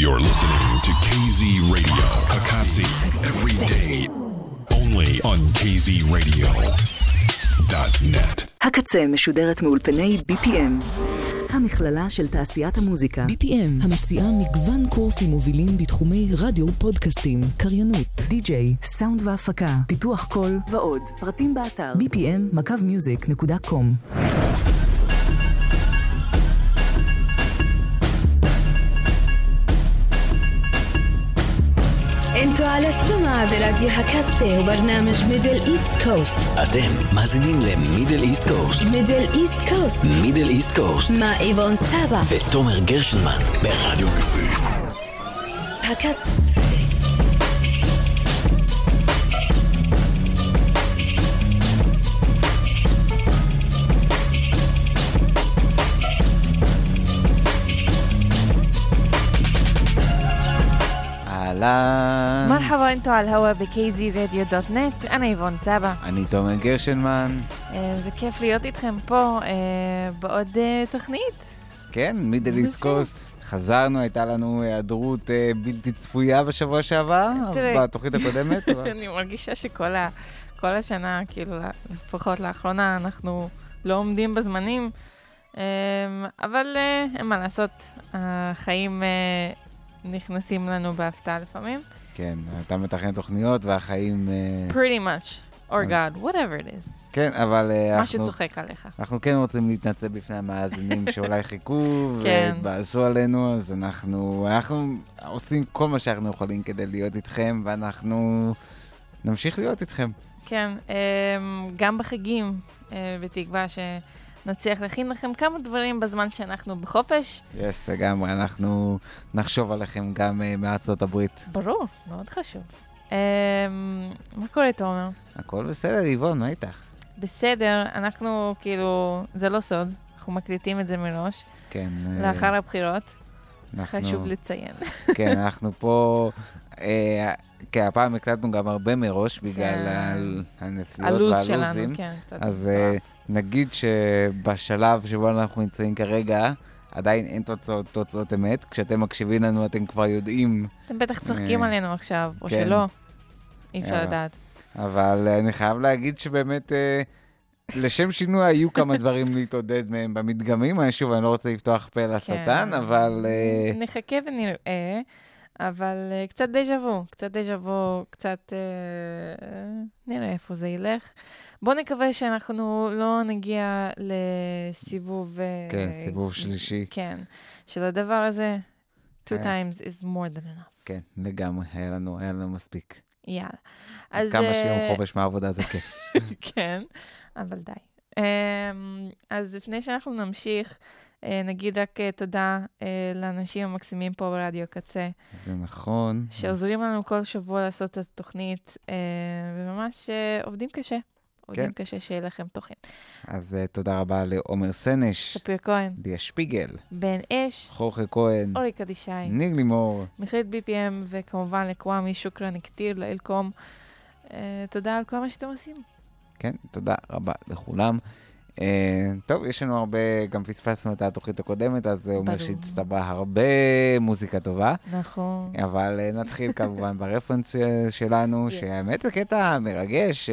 You're listening to KZ Radio, Hakatsi, every day, only on kzradio.net. הקצה משודרת מאולפני BPM, המכללה של תעשיית המוזיקה. BPM, המציעה מגוון קורסים מובילים בתחומי רדיו, פודקאסטים, קריינות, די-ג'יי, סאונד והפקה, פיתוח קול ועוד. פרטים באתר bpm.music.com. انتوا على السمع براديو هكاتسي وبرنامج ميدل إيست كوست. אתם מאזינים למידל איסט קוסט. ميدل إيست كوست מידל איסט קוסט. مع إيفون سابا ותומר גרשנמן ברדיו קצה. هكاتسي. مرحبا انتوا على الهوا بكيزي راديو دوت نت. انا ايفون سابا. אני תומר גרשנמן. זה כיף להיות איתכם פה בעוד תוכנית. כן, מידל איסט קוסט. חזרנו, הייתה לנו היעדרות בלתי צפויה בשבוע שעבר, בתוכנית הקודמת. אני מרגישה שכל השנה, כאילו לפחות לאחרונה, אנחנו לא עומדים בזמנים, אבל אין מה לעשות, החיים נכנסים לנו בהפתעה לפעמים. כן, אתה מתכנן תוכניות והחיים... Pretty much, or God, whatever it is. כן, אבל... משהו צוחק עליך. אנחנו כן רוצים להתנצל בפני המאזינים שאולי חיכו והתבאסו עלינו, אז אנחנו עושים כל מה שאנחנו יכולים כדי להיות איתכם, ואנחנו נמשיך להיות איתכם. כן, גם בחגים, בתקווה נצליח להכין לכם כמה דברים בזמן שאנחנו בחופש. יש, לגמרי, אנחנו נחשוב עליכם גם מארצות הברית. ברור, מאוד חשוב. מה קורה, תומר? הכל בסדר, איבון, מה איתך? בסדר, אנחנו כאילו, זה לא סוד, אנחנו מקליטים את זה מראש. כן. לאחר הבחירות, חשוב לציין. כן, אנחנו פה, כן, הפעם הקלטנו גם הרבה מראש בגלל הנסיעות והלוזים. הלוז שלנו, כן. אז נגיד שבשלב שבו אנחנו נמצאים כרגע, עדיין אין תוצאות אמת. כשאתם מקשיבים לנו, אתם כבר יודעים... אתם בטח צוחקים עלינו עכשיו, או שלא. אי אפשר לדעת. אבל אני חייב להגיד שבאמת, לשם שינוי היו כמה דברים להתעודד מהם במדגמים. שוב, אני לא רוצה לפתוח פה לשטן, אבל... נחכה ונראה. אבל קצת דז'ה וו, קצת נראה איפה זה ילך. בוא נקווה שאנחנו לא נגיע לסיבוב... כן, סיבוב שלישי. כן, של הדבר הזה, 2 times is more than enough. כן, לגמרי, היה לנו מספיק. יאללה. כמה שיום חופש מהעבודה זה כיף. כן, אבל די. אז לפני שאנחנו נמשיך, נגיד רק תודה לאנשים המקסימים פה ברדיו קצה. זה נכון. שעוזרים לנו כל שבוע לעשות את התוכנית, וממש עובדים קשה. עובדים קשה שיהיה לכם תוכן. אז תודה רבה לעומר סנש. ספיר כהן. דיה שפיגל. בן אש. חורכה כהן. אורי קדישי. ניג לימור. מכללת BPM, וכמובן לקוואמי, שוקרן כתיר, לאלקום. תודה על כל מה שאתם עושים. כן, תודה רבה לכולם. טוב, יש לנו הרבה, גם פספסנו את התוכנית הקודמת, אז זה אומר שהצטברה הרבה מוזיקה טובה. נכון. אבל נתחיל כמובן ברפרנס שלנו, שהאמת זה קטע מרגש,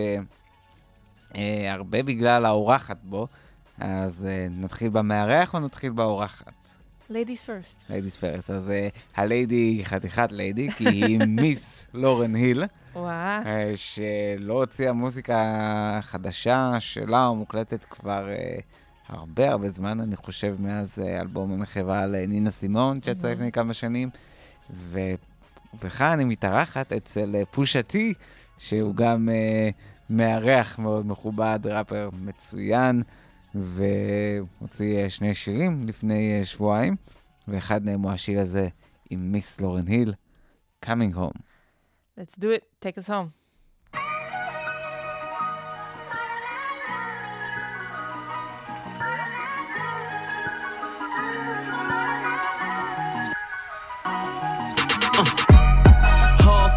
הרבה בגלל האורחת בו, אז נתחיל במארח או נתחיל באורחת? Ladies first. Ladies first, אז הליידי היא חתיכת ליידי, כי היא מיס לורן היל. וואו. שלא הוציאה מוזיקה חדשה שלה, מוקלטת כבר הרבה זמן, אני חושב, מאז אלבום המחווה לנינה סימון, שיצא לפני כמה שנים, ובכך אני מתארחת אצל פושה טי, שהוא גם מארח מאוד מכובד, ראפר מצוין, והוציא 2 שירים לפני שבועיים, ואחד מהם הוא השיר הזה עם מיס לורן היל, Coming Home. Let's do it. Take us home.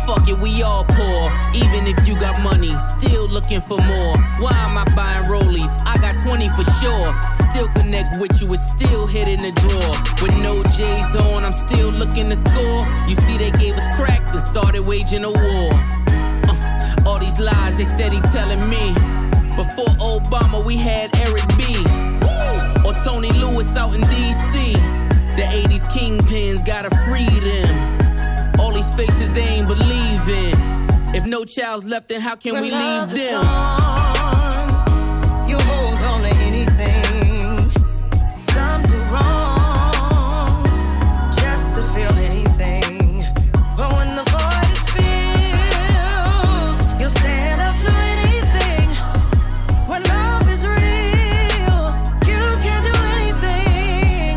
fuck it, we all poor. Even if you got money, still looking for more. Why am I buying rollies? I got 20 for sure. Still connect with you, it's still hit in the drawer. With no J's on, I'm still looking to score. You see they gave us crack and started waging a war. All these lies they steady telling me. Before Obama we had Eric B. Or Tony Lewis out in D.C. The 80s kingpins gotta free them. All these faces they ain't believe in. If no child's left, then how can we leave them? You hold on to anything. Some do wrong just to feel anything. But when the void is filled, you'll stand up to anything. When love is real, you can do anything.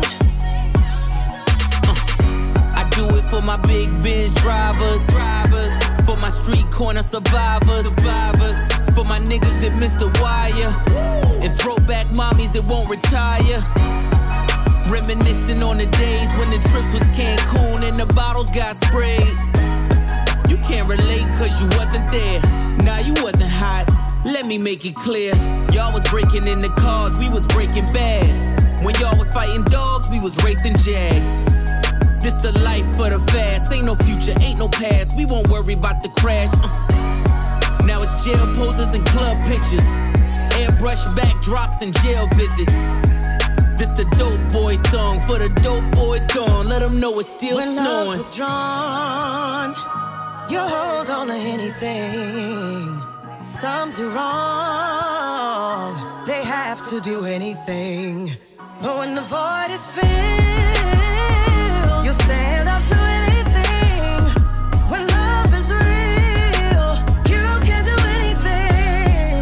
I do it for my big Benz drivers. For my street corner survivors. For my niggas that missed the wire. And throwback mommies that won't retire. Reminiscing on the days when the trips was Cancun and the bottles got sprayed. You can't relate cause you wasn't there. Nah, you wasn't hot. Let me make it clear. Y'all was breaking in the cars, we was breaking bad. When y'all was fighting dogs, we was racing Jags. This the life for the fast. Ain't no future, ain't no past. We won't worry about the crash. Now it's jail poses and club pictures. Airbrush backdrops and jail visits. This the dope boy song for the dope boys gone. Let them know it's still when snowing. When love's withdrawn, you hold on to anything. Some do wrong, they have to do anything. But when the void is filled, you'll stand up to anything. When love is real, you can do anything.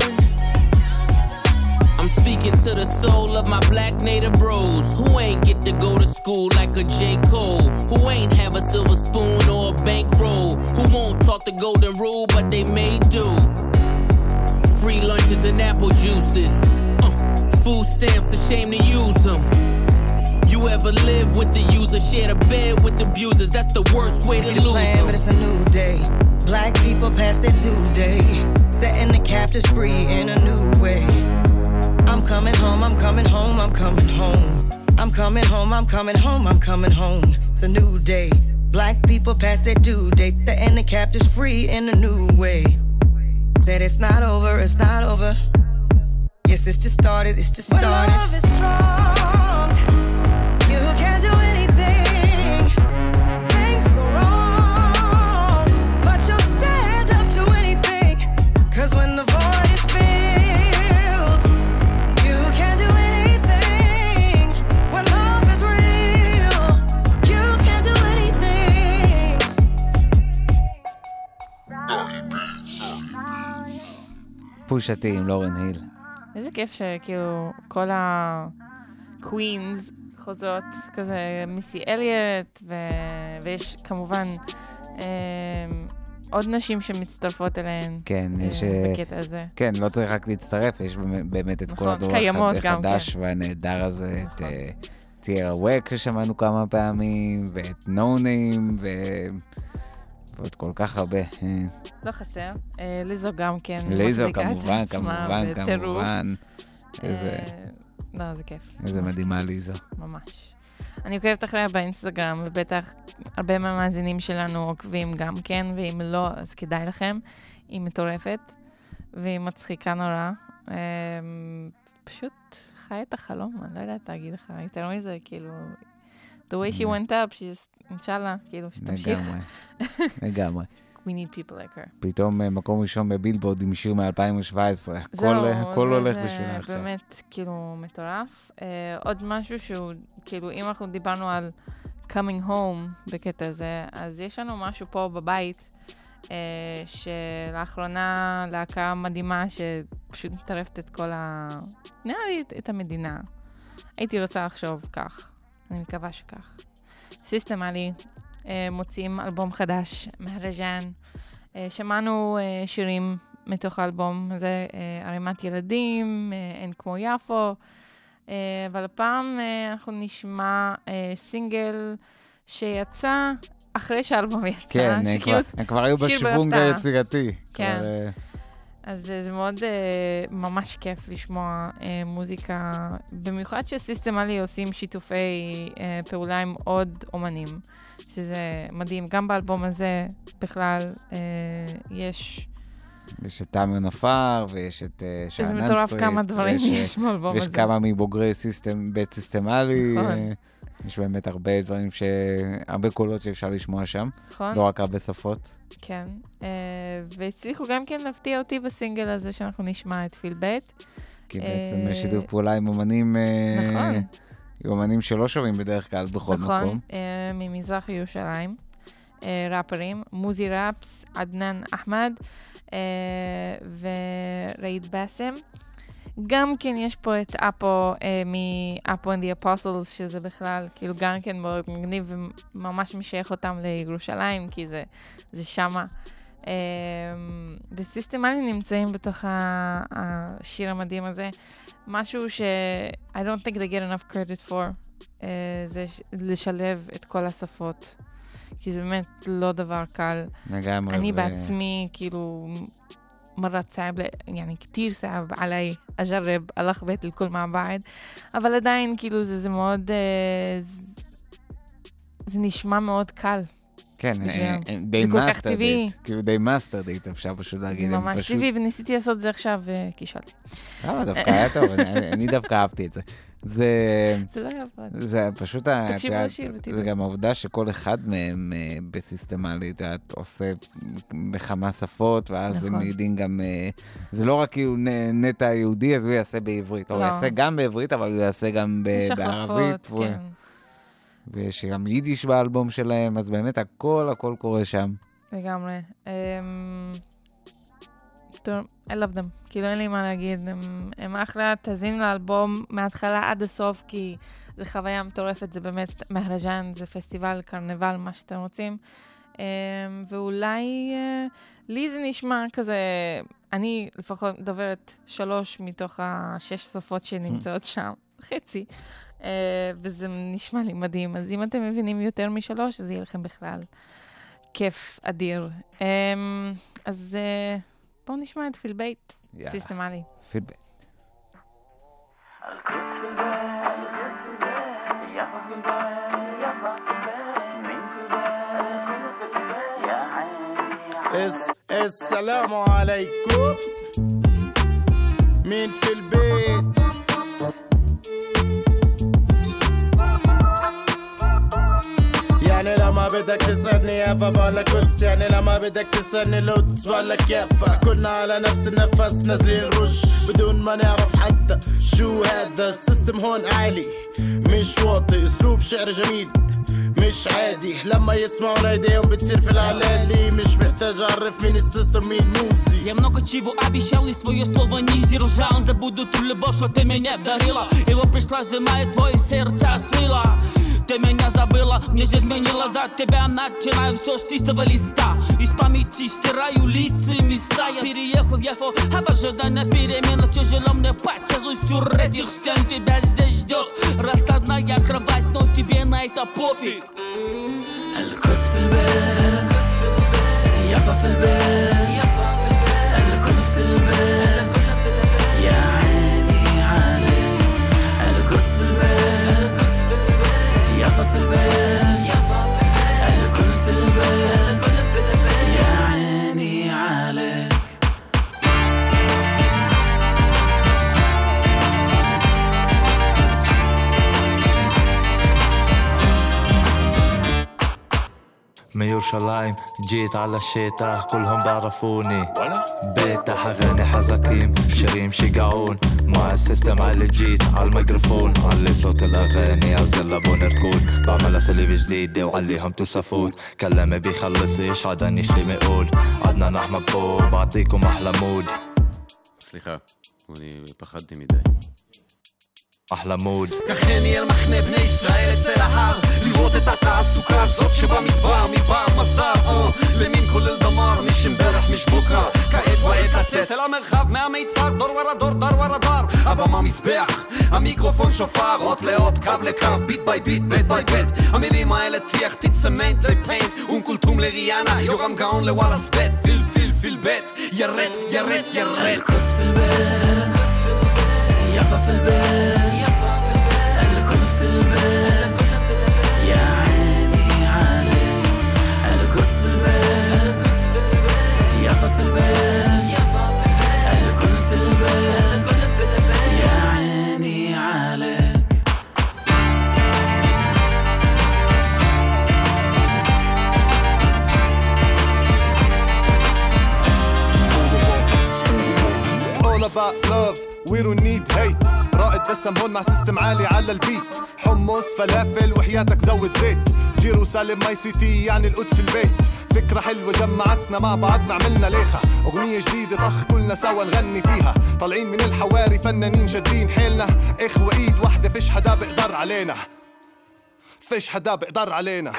I'm speaking to the soul of my black native bros who ain't get to go to school like a J. Cole, who ain't have a silver spoon or a bankroll, who won't talk the golden rule but they may do. Free lunches and apple juices, food stamps, a shame to use them. You ever live with the user, share a bed with the abusers? That's the worst way to lose plan, them. but it's a new day. Black people past their due day, setting the captives free in a new way. I'm coming home, I'm coming home, I'm coming home. I'm coming home, I'm coming home, I'm coming home. It's a new day. Black people past their due date, setting the captives free in a new way. Said it's not over, it's not over. Yes, it's just started, it's just started. When love is strong, you can do anything. Things go wrong, but you'll stand up to anything. Cause when the void is filled, you can do anything. When love is real, you can do anything. פושה טי עם לורן היל. איזה כיף שכאילו כל הקווינס חוזרות, כזה מיסי אליוט, ויש כמובן עוד נשים שמצטרפות אליהן. כן, יש... בקטע הזה. כן, לא צריך רק להצטרף, יש באמת את כל הדור החדש והנהדר הזה, את תיארה ווק ששמענו כמה פעמים, ואת נונים, ועוד כל כך הרבה. לא חסר. ליזו גם כן. ליזו כמובן. לא, זה כיף. איזה מדהימה ליזו. ממש. אני עוקבת אחריה באינסטגרם, ובטח הרבה מהמאזינים שלנו עוקבים גם כן, ואם לא, אז כדאי לכם. היא מטורפת, והיא מצחיקה נורא. פשוט חי את החלום, אני לא יודעת להגיד לך. יותר מזה, כאילו, the way she went up, אינשאללה, כאילו, שתמשיך. לגמרי. We need people like her. פתאום מקום ראשון בבילבורד עם שיר מ-2017. הכל הולך בשבילה עכשיו. זה באמת כאילו מטורף. עוד משהו שהוא, כאילו, אם אנחנו דיברנו על coming home בקטע הזה, אז יש לנו משהו פה בבית, שלאחרונה להקה מדהימה שפשוט מטרפת את כל נראה לי את המדינה. הייתי רוצה לחשוב כך. אני מקווה שכך. סיסטמלי. מוצאים אלבום חדש, מהרג'ן. שמענו שירים מתוך האלבום הזה, ערימת ילדים, אין כמו יפו, אבל הפעם אנחנו נשמע סינגל שיצא אחרי שהאלבום יצא. כן, הם כבר היו בשוונג היצירתי. כן. אז זה מאוד ממש כיף לשמוע מוזיקה, במיוחד שסיסטמלי עושים שיתופי פעולה עם עוד אומנים, שזה מדהים. גם באלבום הזה בכלל יש... יש את תמיר נפאר, ויש את שענן סטריט. זה מטורף כמה דברים יש באלבום הזה. ויש כמה מבוגרי בית סיסטמלי. נכון. יש באמת הרבה דברים, הרבה קולות שאפשר לשמוע שם. נכון. לא רק הרבה שפות. כן. והצליחו גם כן להפתיע אותי בסינגל הזה, שאנחנו נשמע את פיל בית. כי בעצם שיתוף פעולה עם אומנים... נכון. עם אומנים שלא שומעים בדרך כלל בכל מקום. נכון. ממזרח ירושלים. ראפרים. מוזי ראפס, עדנן אחמד. וראיד בסם. גם כן יש פה את אפו מ-Apo and the Apostles, שזה בכלל כאילו גם כן מאוד מגניב וממש משייך אותם לירושלים, כי זה שמה. וסיסטמלי נמצאים בתוך השיר המדהים הזה. משהו ש- I don't think they get enough credit for, זה לשלב את כל השפות. כי זה באמת לא דבר קל. לגמרי. אני בעצמי כאילו... مرة صعب يعني كتير صعب علي أجرب ألخبط الكل مع بعض אבל עדיין כאילו זה מאוד זה נשמע מאוד קל. כן, די מאסטר דייט, כאילו די מאסטר דייט אפשר פשוט להגיד. זה ממש טבעי וניסיתי לעשות זה עכשיו וכישלתי. דווקא היה טוב, אני דווקא אהבתי את זה. זה לא יעבוד. זה פשוט, תקשיבו לשיר ותראו. זה גם העובדה שכל אחד מהם בסיסטמלית עושה בכמה שפות, ואז הם יודעים גם, זה לא רק כאילו נטע יהודי, אז הוא יעשה בעברית. הוא יעשה גם בעברית, אבל הוא יעשה גם בערבית. כן. ויש גם יידיש באלבום שלהם, אז באמת הכל קורה שם. לגמרי. I love them. כאילו אין לי מה להגיד. הם אחלה, תזין לאלבום מההתחלה עד הסוף, כי זה חוויה מטורפת, זה באמת מהרג'אן, זה פסטיבל, קרנבל, מה שאתם רוצים. ואולי לי זה נשמע כזה, אני לפחות דוברת 3 מתוך 6 שפות שנמצאות שם, חצי. וזה נשמע לי מדהים. אז אם אתם מבינים יותר מ3, אז יהיה לכם בכלל כיף אדיר. אז בואו נשמע את פיל בית, סיסטמלי. פיל בית. السلام عليكم مين في البيت يعني لما بدك تسألني يا فبالك قدس يعني لما بدك تسألني لو تسبالك يافا كلنا على نفس النفس نازلين رش بدون ما نعرف حتى شو هذا السيستم هون عالي مش واطي اسلوب شعر جميل مش عادي لما يسمعون ايديهم بتصير في العلالي مش محتاج اعرف مين السيستم مين موزي Я много чего обещал и свое слово не сдержал забуду ту любовь, что ты меня дарила и вот пришла зима и твое сердце остыло Ты меня забыла, мне жизнь изменила за тебя начинаю все с чистого листа из памяти стираю лица и места я переехал в Яфо об ожидании перемена тяжело мне подтянуть у этих стен тебя здесь ждет раскладная кровать но тебе на это пофиг القدس في البيت يافا في البيت الكل في البيت يا عيني عليك القدس في البيت يافا في البيت الكل في البيت يا عيني عليك מירושלים, ג'יט על השטח, כולם בערפוני בטח אغاني حزقים, שירים שיגעון مع السيستم على الجيت على الميكروفون علي صوت الأغاني عزل أبو نركون بعمل أساليب جديدة وعليهم توصفوت كلامي بيخلصش عدنيش لي مقول عدنا نحمد بو بعطيكم أحلى مود סליחה, אני פחדתי מדי אחלה מוד ככני אל מחנה בני ישראל אצל ההר לראות את התעסוקה הזאת שבמדבר מבער מזר למין כולל דמר משם ברך משבוקרה כעת ועת הצאת אל המרחב מהמיצר דור ורה דור דר ורה דר הבמה מזבח המיקרופון שופר אות לאות קו לקו ביט ביי ביט בית ביי בית המילים האלה תייך תצמנט לפנט אלבום לריאנה, יורם גאון לוואלה סבט, פיל בט, ירד القدس في البيت يافا في البيت الكل في البيت يا عيني عليك القدس في البيت يافا في البيت الكل في البيت يا عيني عليك about love we don't need hate رائد بسم هون مع سيستم عالي على البيت حمص فلافل وحياتك زود زيت جيروسالم ماي سيتي يعني القدس البيت فكرة حلوة جمعتنا مع بعضنا عملنا ليخة أغنية جديدة طخ كلنا سوا نغني فيها طالعين من الحواري فنانين شادين حيلنا إخوة إيد واحدة فيش حدا بقدر علينا فيش حدا بقدر علينا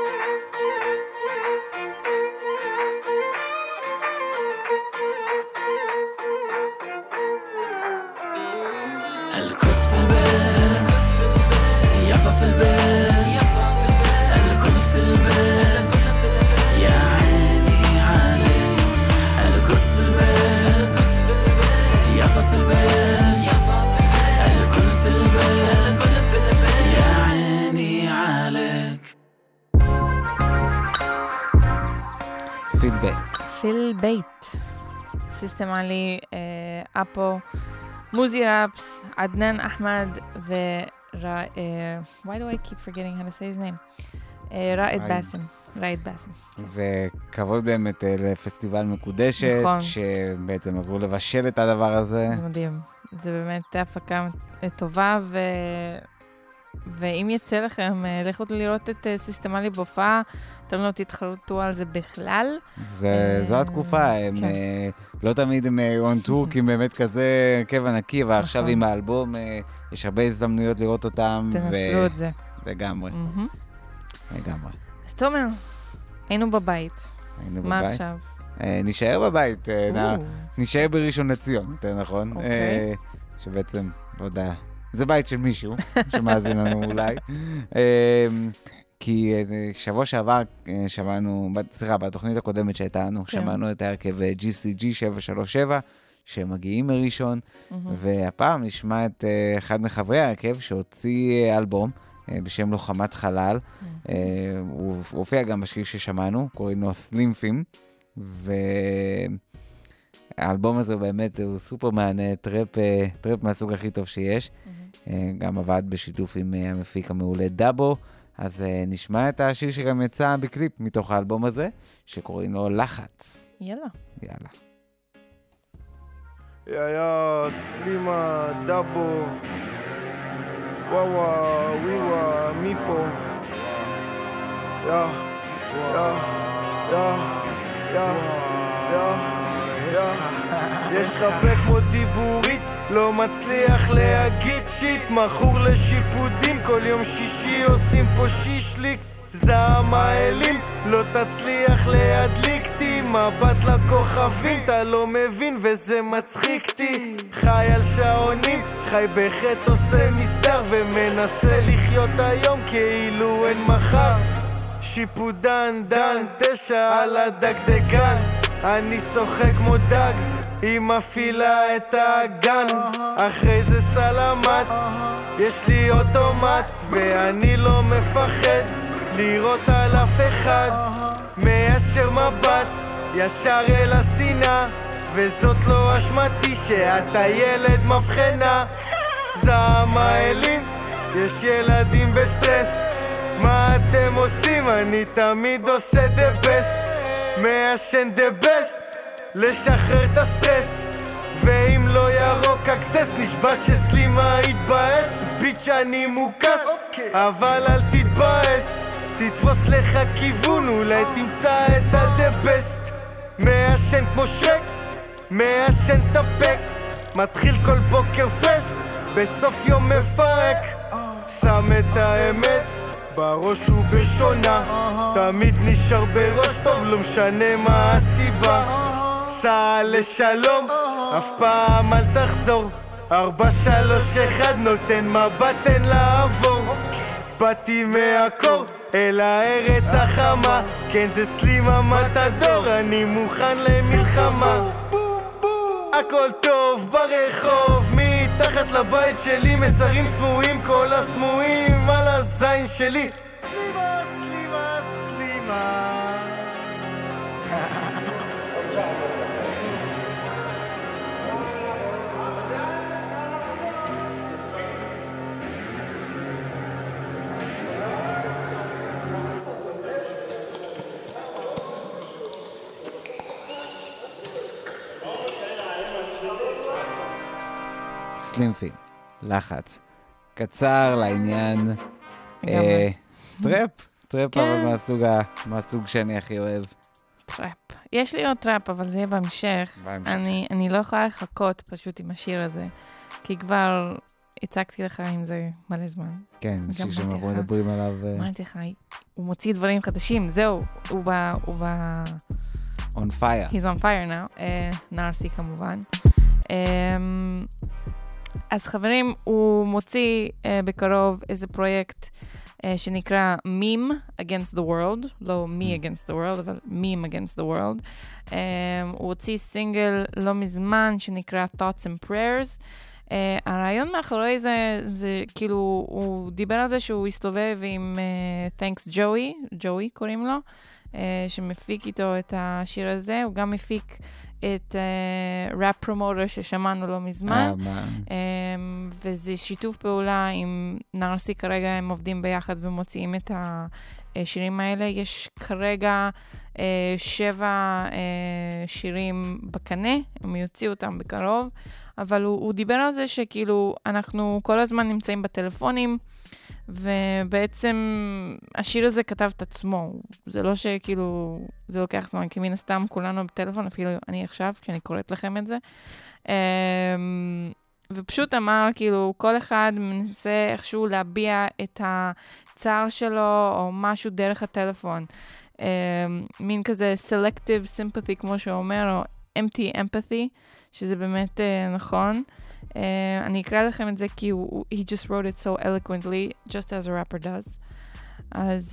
القدس في البيت يافا في البيت الكل في البيت يا عيني عليك القدس في البيت يافا في البيت الكل في البيت يا عيني عليك في البيت سيستم علي أبو موزي رابس عدنان أحمد why do I keep forgetting how to say his name? ראיד באסם. וכבוד באמת לפסטיבל מקודשת, נכון. שבעצם עזרו לבשל את הדבר הזה. מדהים. זה באמת הפקה טובה, ואם יצא לכם, לכו לראות את סיסטמלי בהופעה, אתם לא תתחרטו על זה בכלל. זו התקופה, הם לא תמיד הם on tour, כי הם באמת כזה קבע נקי, ועכשיו עם האלבום יש הרבה הזדמנויות לראות אותם. תנצלו את זה. לגמרי. לגמרי. אז תומר, היינו בבית. מה עכשיו? נשאר בבית, נשאר בראשון לציון, יותר נכון. שבעצם, לא יודע, זה בית של מישהו, שמאזין לנו אולי. כי שבוע שעבר שמענו, בתוכנית הקודמת שהייתה לנו, שמענו את ההרכב GCG 737, שמגיעים מראשון, והפעם נשמע את אחד מחברי ההרכב שהוציא אלבום, בשם לוחמת חלל. הוא הופיע גם בשיר ששמענו, קוראים לו סלימפים, והאלבום הזה באמת הוא סופר מענה, טראפ מהסוג הכי טוב שיש. גם עבד בשיתוף עם המפיק המעולה דאבו, אז נשמע את השיר שגם יצא בקליפ מתוך האלבום הזה, שקוראים לו לחץ. יאללה. יא סלימה דאבו וואווה ויווה מיפו יש לך פה כמו דיבורית, לא מצליח להגיד שיט, מכור לשיפודים, כל יום שישי עושים פה שישליק, זעם האלים, לא תצליח להדליקתי, מבט לכוכבים, אתה לא מבין וזה מצחיקתי, חי על שעונים, חי בחטא עושה מסדר, ומנסה לחיות היום כאילו אין מחר, שיפודן דן 9 על הדגדגן, אני שוחק כמו דג, היא מפעילה את האגן, אחרי זה סלמת, יש לי אוטומט ואני לא מפחד לראות על אף אחד, מאשר מבט ישר אל הסינה, וזאת לא אשמתי שאתה ילד מבחנה, זעם האלים, יש ילדים בסטרס, מה אתם עושים? אני תמיד עושה the best, מעשן the best, לשחרר את הסטרס, ואם לא ירוק אקסס, נשבע שסלימה יתבאס, ביץ' אני מוקס, אבל אל תתבאס, תתפוס לך כיוון, אולי תמצא את the best, מעשן כמו שרק, מעשן תפק, מתחיל כל בוקר פרש, בסוף יום מפרק, שם את האמת בראש ובשונה, תמיד נשאר בראש טוב, לא משנה מה הסיבה, סע לשלום, אף פעם אל תחזור, 4, 3, 1 נותן מבט אין לעבור, באתי מהקור, אל הארץ החמה, כן זה סלימה מתדור, אני מוכן למלחמה. הכל טוב ברחוב, מתחת לבית שלי מסרים סמויים, כל הסמויים על הזין שלי. סלימה, סלימה, סלימה. סלימפי, לחץ, קצר לעניין, טראפ אבל מהסוג שאני הכי אוהב. טראפ. יש לי עוד טראפ, אבל זה יהיה בהמשך. אני לא יכולה לחכות פשוט עם השיר הזה, כי כבר הצגתי לך עם זה מלא זמן. כן, שיר שאנחנו מדברים עליו. אמרתי לך, הוא מוציא דברים חדשים, זהו, הוא on fire. He's on fire now, נארסי כמובן. אז חברים, הוא מוציא בקרוב איזה פרויקט שנקרא Meme Against the World, לא Me Against the World, אבל Meme Against the World. הוא הוציא סינגל לא מזמן שנקרא Thoughts and Prayers. הרעיון מאחורי זה כאילו, הוא דיבר על זה שהוא הסתובב עם Thanks Joey קוראים לו, שמפיק איתו את השיר הזה. הוא גם מפיק את ראפ פרומוטר ששמענו לא מזמן, וזה שיתוף פעולה עם נארסי. כרגע הם עובדים ביחד ומוציאים את השירים האלה. יש כרגע 7 שירים בקנה, הם יוציאו אותם בקרוב, אבל הוא דיבר על זה שכאילו אנחנו כל הזמן נמצאים בטלפונים, ובעצם השיר הזה כתב את עצמו. זה לא שכאילו, זה לוקח זמן, כי מן הסתם כולנו בטלפון, אפילו אני עכשיו, כשאני קוראת לכם את זה. ופשוט אמר, כאילו, כל אחד מנסה איכשהו להביע את הצער שלו, או משהו דרך הטלפון. מין כזה selective sympathy, כמו שאומר, או empty empathy, שזה באמת נכון. אני אקרא לכם את זה כי he just wrote it so eloquently, just as a rapper does. As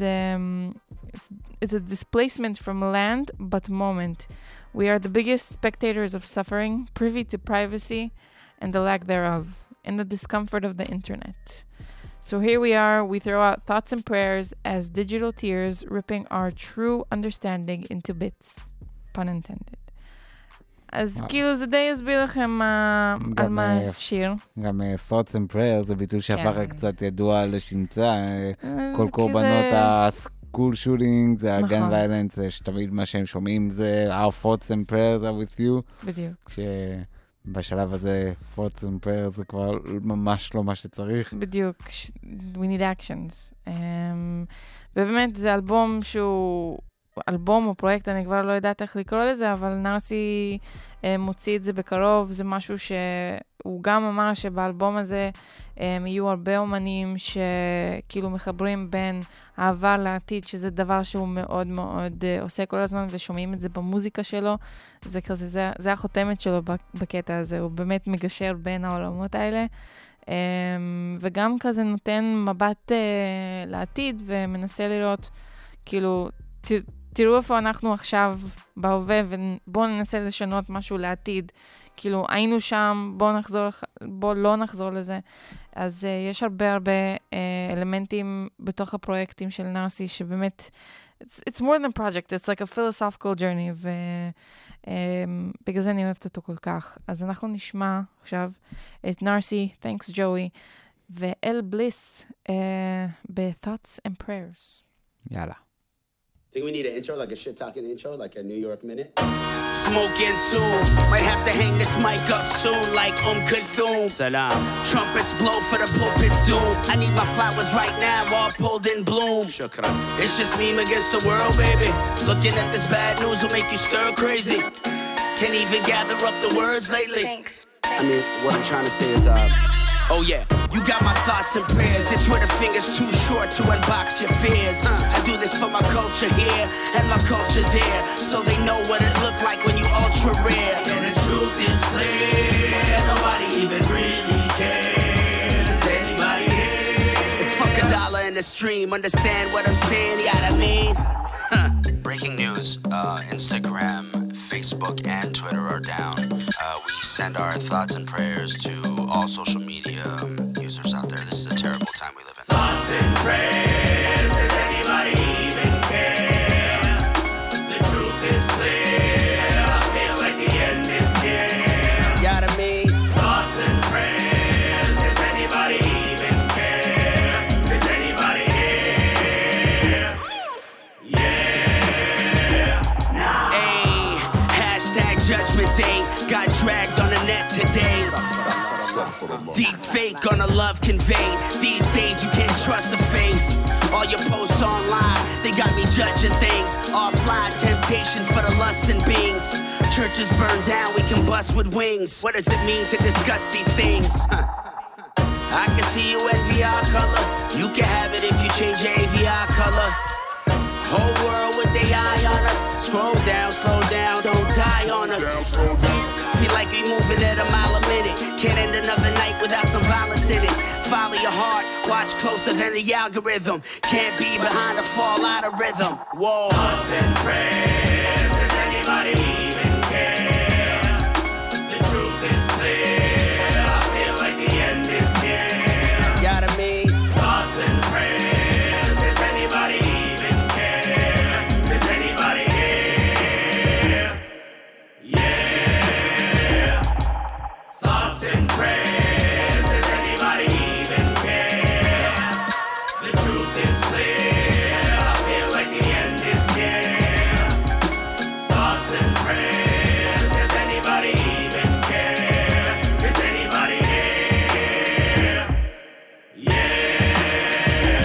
it's a displacement from land but moment. We are the biggest spectators of suffering, privy to privacy and the lack thereof, in the discomfort of the internet. So here we are, we throw out thoughts and prayers as digital tears, ripping our true understanding into bits. Pun intended. אז כאילו זה די יסביר לכם על מה השיר. גם Thoughts and Prayers זה ביטוי שהפך קצת ידוע לשמצה. כל קורבנות הסקול שוטינג, זה הגן ויילנס, שתמיד מה שהם שומעים זה Our Thoughts and Prayers are with you. בדיוק. כשבשלב הזה Thoughts and Prayers זה כבר ממש לא מה שצריך. בדיוק. We need actions. ובאמת זה אלבום שהוא... אלבום או פרויקט, אני כבר לא יודעת איך לקרוא לזה, אבל נארסי מוציא את זה בקרוב. זה משהו שהוא גם אמר שבאלבום הזה יהיו הרבה אומנים שכאילו מחברים בין העבר לעתיד, שזה דבר שהוא מאוד מאוד עושה כל הזמן, ושומעים את זה במוזיקה שלו. זה כזה, זה החותמת שלו בקטע הזה, הוא באמת מגשר בין העולמות האלה. וגם כזה נותן מבט לעתיד ומנסה לראות כאילו תראו איפה אנחנו עכשיו בהווה, ובואו ננסה לשנות משהו לעתיד. כאילו, היינו שם, בואו לא נחזור לזה. אז יש הרבה אלמנטים בתוך הפרויקטים של נארסי, שבאמת, it's more than a project, it's like a philosophical journey, ובגלל זה אני אוהבת אותו כל כך. אז אנחנו נשמע עכשיו את נארסי, Thanks Joey, ואל בליס ב-Thoughts and Prayers. יאללה. Think we need an intro, like a shit-talking intro, like a New York minute? Smoking soon, might have to hang this mic up soon, like Kulthum. Salam. Trumpets blow for the pulpit's doom. I need my flowers right now, all pulled in bloom. Shukran. It's just meme against the world, baby. Looking at this bad news will make you stir crazy. Can't even gather up the words lately. Thanks. I mean, what I'm trying to say is, oh yeah, you got my thoughts and prayers. Your Twitter finger's too short to unbox your fears. I do this for my culture here and my culture there, so they know what it looked like when you ultra rare. And the truth is clear, nobody even really cares. Is anybody here? It's fuck $1 and the stream. Understand what I'm saying? Yeah, I mean. Breaking news, Instagram, Facebook, and Twitter are down. We send our thoughts and prayers to all social media users out there. This is a terrible time we live in. Thoughts and prayers, does anybody even care? The truth is clear, I feel like the end is near. Yeah, I mean. Thoughts and prayers, does anybody even care? Is anybody here? Yeah. Ayy, hashtag Judgment Day. Got dragged on the net today. Deep fake on a love conveyed. These days you can't trust a face. All your posts online, they got me judging things. Offline temptation for the lusting beings. Churches burn down, we can bust with wings. What does it mean to discuss these things? I can see you envy our color. You can have it if you change your AVI color. Whole world with their eye on us. Scroll down, slow down, don't die on us. Feel like we moving at a mile a minute. Can't end another night without some violence in it. Follow your heart, watch closer than the algorithm. Can't be behind a fall out of rhythm. Whoa. Thoughts and prayers, does anybody even care? The truth is clear, I feel like the end is near. Yeah, I mean. Thoughts and prayers, does anybody even care? Is anybody here? Yeah. Thoughts and prayers, does anybody even care? The truth is clear, I feel like the end is near. Thoughts and prayers, does anybody even care? Is anybody here? Yeah.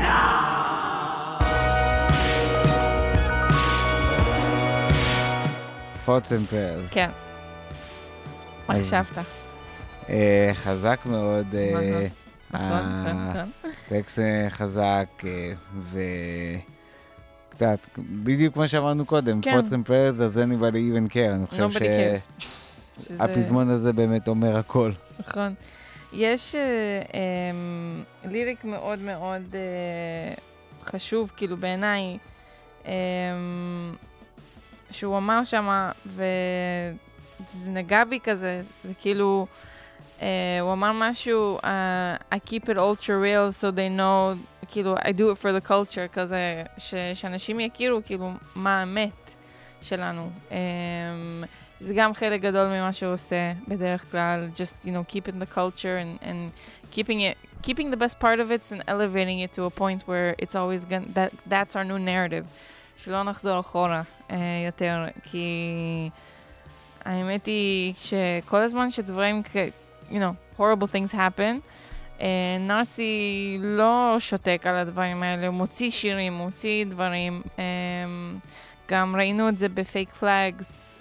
Thoughts and prayers. כן. מה חשבת? חזק מאוד. נכון. טקסט חזק, וקצת, בדיוק כמו שאמרנו קודם, Thoughts and prayers, אז anybody even care. אני חושב שהפזמון הזה באמת אומר הכל. נכון. יש ליריק מאוד מאוד חשוב, כאילו בעיניי, שהוא אמר שמה, וזה נגע בי כזה, זה כאילו, הוא אמר משהו, I keep it ultra real so they know, כאילו, I do it for the culture, כזה, שאנשים יכירו, כאילו, מה האמת שלנו. זה גם חלק גדול ממה שהוא עושה בדרך כלל, just, you know, keeping the culture and keeping the best part of it and elevating it to a point where it's always that's our new narrative. שלא נחזור אחורה יותר, כי האמת היא שכל הזמן שדברים, you know, horrible things happen, נרסי לא שותק על הדברים האלה, הוא מוציא שירים, הוא מוציא דברים, גם ראינו את זה בפייק פלאגס,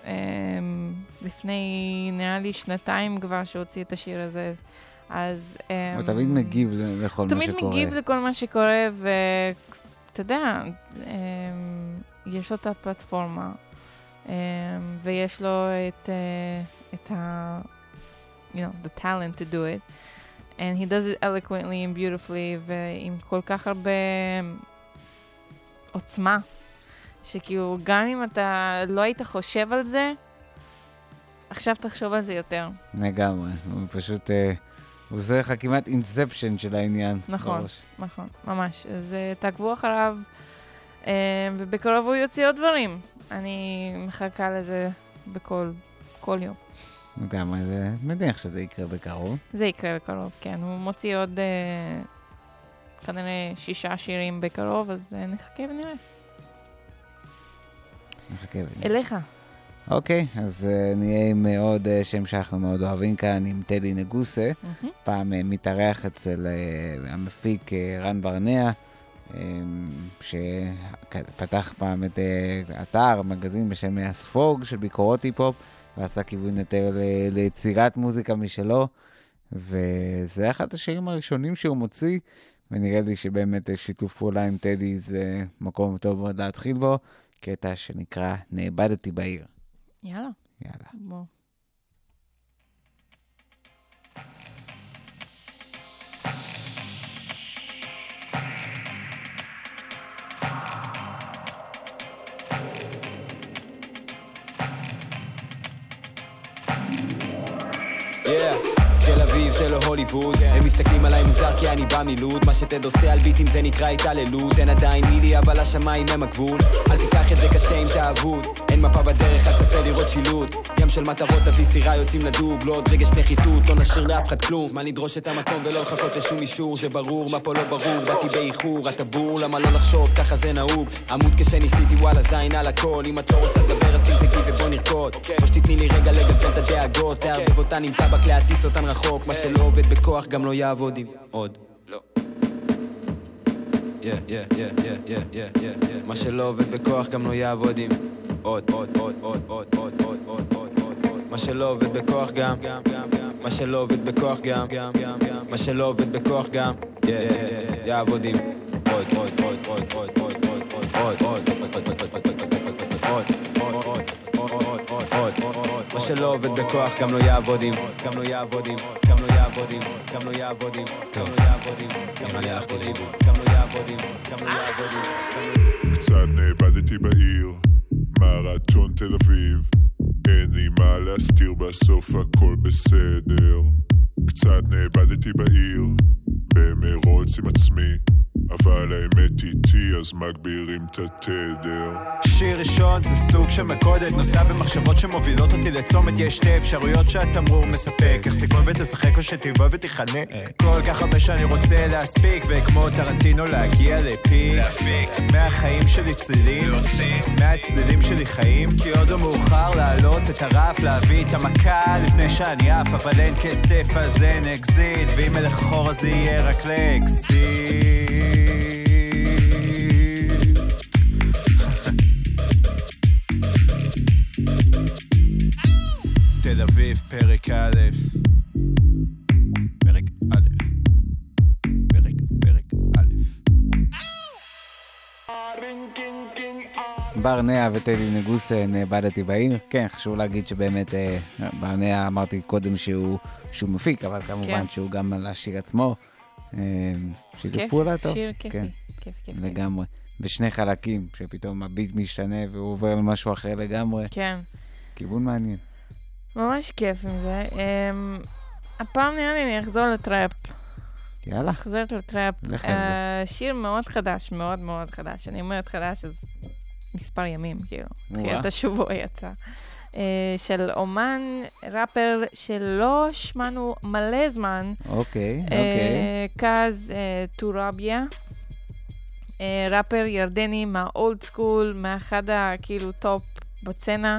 לפני נראה לי 2 כבר שהוציא את השיר הזה, אז... הוא תמיד מגיב לכל מה שקורה. תמיד מגיב לכל מה שקורה, ואתה יודע, יש לו את הפלטפורמה, ויש לו את ה... you know, the talent to do it, and he does it eloquently and beautifully, ועם כל כך הרבה עוצמה, שכאילו גם אם אתה לא היית חושב על זה, עכשיו תחשוב על זה יותר. לגמרי, הוא פשוט, הוא עושה לך כמעט אינספשן של העניין. נכון, נכון, ממש. אז תעקבו אחריו, ובקרוב הוא יוציא עוד דברים. אני מחכה לזה כל יום. גם, אני מניח שזה יקרה בקרוב. זה יקרה בקרוב, כן. הוא מוציא עוד כנראה 6 שירים בקרוב, אז נחכה ונראה. אליך. אוקיי, אז נהיה עם עוד שם שאנחנו מאוד אוהבים כאן, עם טדי נגוסה. פעם מתארח אצל המפיק רן ברנע, שפתח פעם את אתר, מגזין בשם הספוג של ביקורות היפ-הופ, ועשה כיוון יותר ליצירת מוזיקה משלו, וזה אחד השירים הראשונים שהוא מוציא, ונראה לי שבאמת שיתוף פעולה עם טדי זה מקום טוב מאוד להתחיל בו, קטע שנקרא נאבדתי בעיר. יאללה. יאללה. בוא. זה לא הוליווד. הם מסתכלים עליי מוזר כי אני בא מלוד, מה שתד עושה על ביטים זה נקרא התעללות. אין עדיין מילי אבל השמיים הם הגבול, אל תיקח את זה קשה אם תעבוד. אין מפה בדרך, אל תצפה לראות שילוט, ים של מטרות תביא סירה יוצאים לדוג, לא עוד רגש נחיתות, לא נשאיר לאף אחד כלום. זמן לדרוש את המקום ולא לחכות לשום אישור, זה ברור מה פה לא ברור, באתי באיחור, אתה בור, למה לא לחשוב, ככה זה נהוג. עמוד כשניסיתי וואלה זין על הכל, אם את לא רוצה לדבר אז תמצגי ובוא נרקוד, או שתתני לי רגע לגלגל את הדאגות, תערבב אותן עם טבק להטיס אותן רחוק, מה שלא עובד בכוח גם לא יעבוד עם עוד. לא. מה שלא עובד בכוח גם לא יעבוד עם עוד. מה שלא עובד בכוח גם, מה שלא עובד בכוח גם, מה שלא עובד בכוח גם, יעבוד עם עוד. מה שלא עובד בכוח גם לא יעבוד עם, גם לא יעבוד עם, גם לא יעבוד עם, גם לא יעבוד עם, גם לא יעבוד עם, גם לא יעבוד עם, גם לא יעבוד עם, גם לא יעבוד עם. קצת נאבדתי בעיר, מרתון תל אביב, אין לי מה להסתיר, בסוף הכל בסדר. קצת נאבדתי בעיר, במרוץ עם עצמי, אבל האמת איתי אז מגבירים את התדר. שיר ראשון זה סוג של מקודת, נוסע במחשבות שמובילות אותי לצומת, יש שתי אפשרויות שהתמרור מספק, איך סיכון ותשחק או שתבוא ותחנק, כל כך הרבה שאני רוצה להספיק, וכמו טרנטינו להגיע לפיק, מהחיים שלי צלילים, מהצלילים שלי חיים, כי עוד לא מאוחר לעלות את הרף, להביא את המכה לפני שאני אף, אבל אין כסף אז אין אקזיט, ואם אלך אחורה זה יהיה רק לאקזיט. תל אביב, פרק א', פרק א', פרק א'. ברנע וטדי נגוסה, נאבדתי בעיר. כן, חשוב להגיד שבאמת ברנע אמרתי קודם שהוא מפיק, אבל כמובן שהוא גם על השיר עצמו. שיתוף פעולה טוב. שיר כיפי, כיף. לגמרי. ושני חלקים, שפתאום הביט משתנה והוא עובר למשהו אחר לגמרי. כן. כיוון מעניין. ממש כיף עם זה. הפעם נראה לי אני אחזור לטראפ. יאללה. חוזרת לטראפ. לך על זה. שיר מאוד חדש, מאוד מאוד חדש. אני אומרת חדש, אז מספר ימים, כאילו. תחילת השבוע יצא. של אומן, ראפר שלא שמענו מלא זמן. אוקיי. קאז טורביה. ראפר ירדני מהאולד סקול, מאחד כאילו טופ בצנה.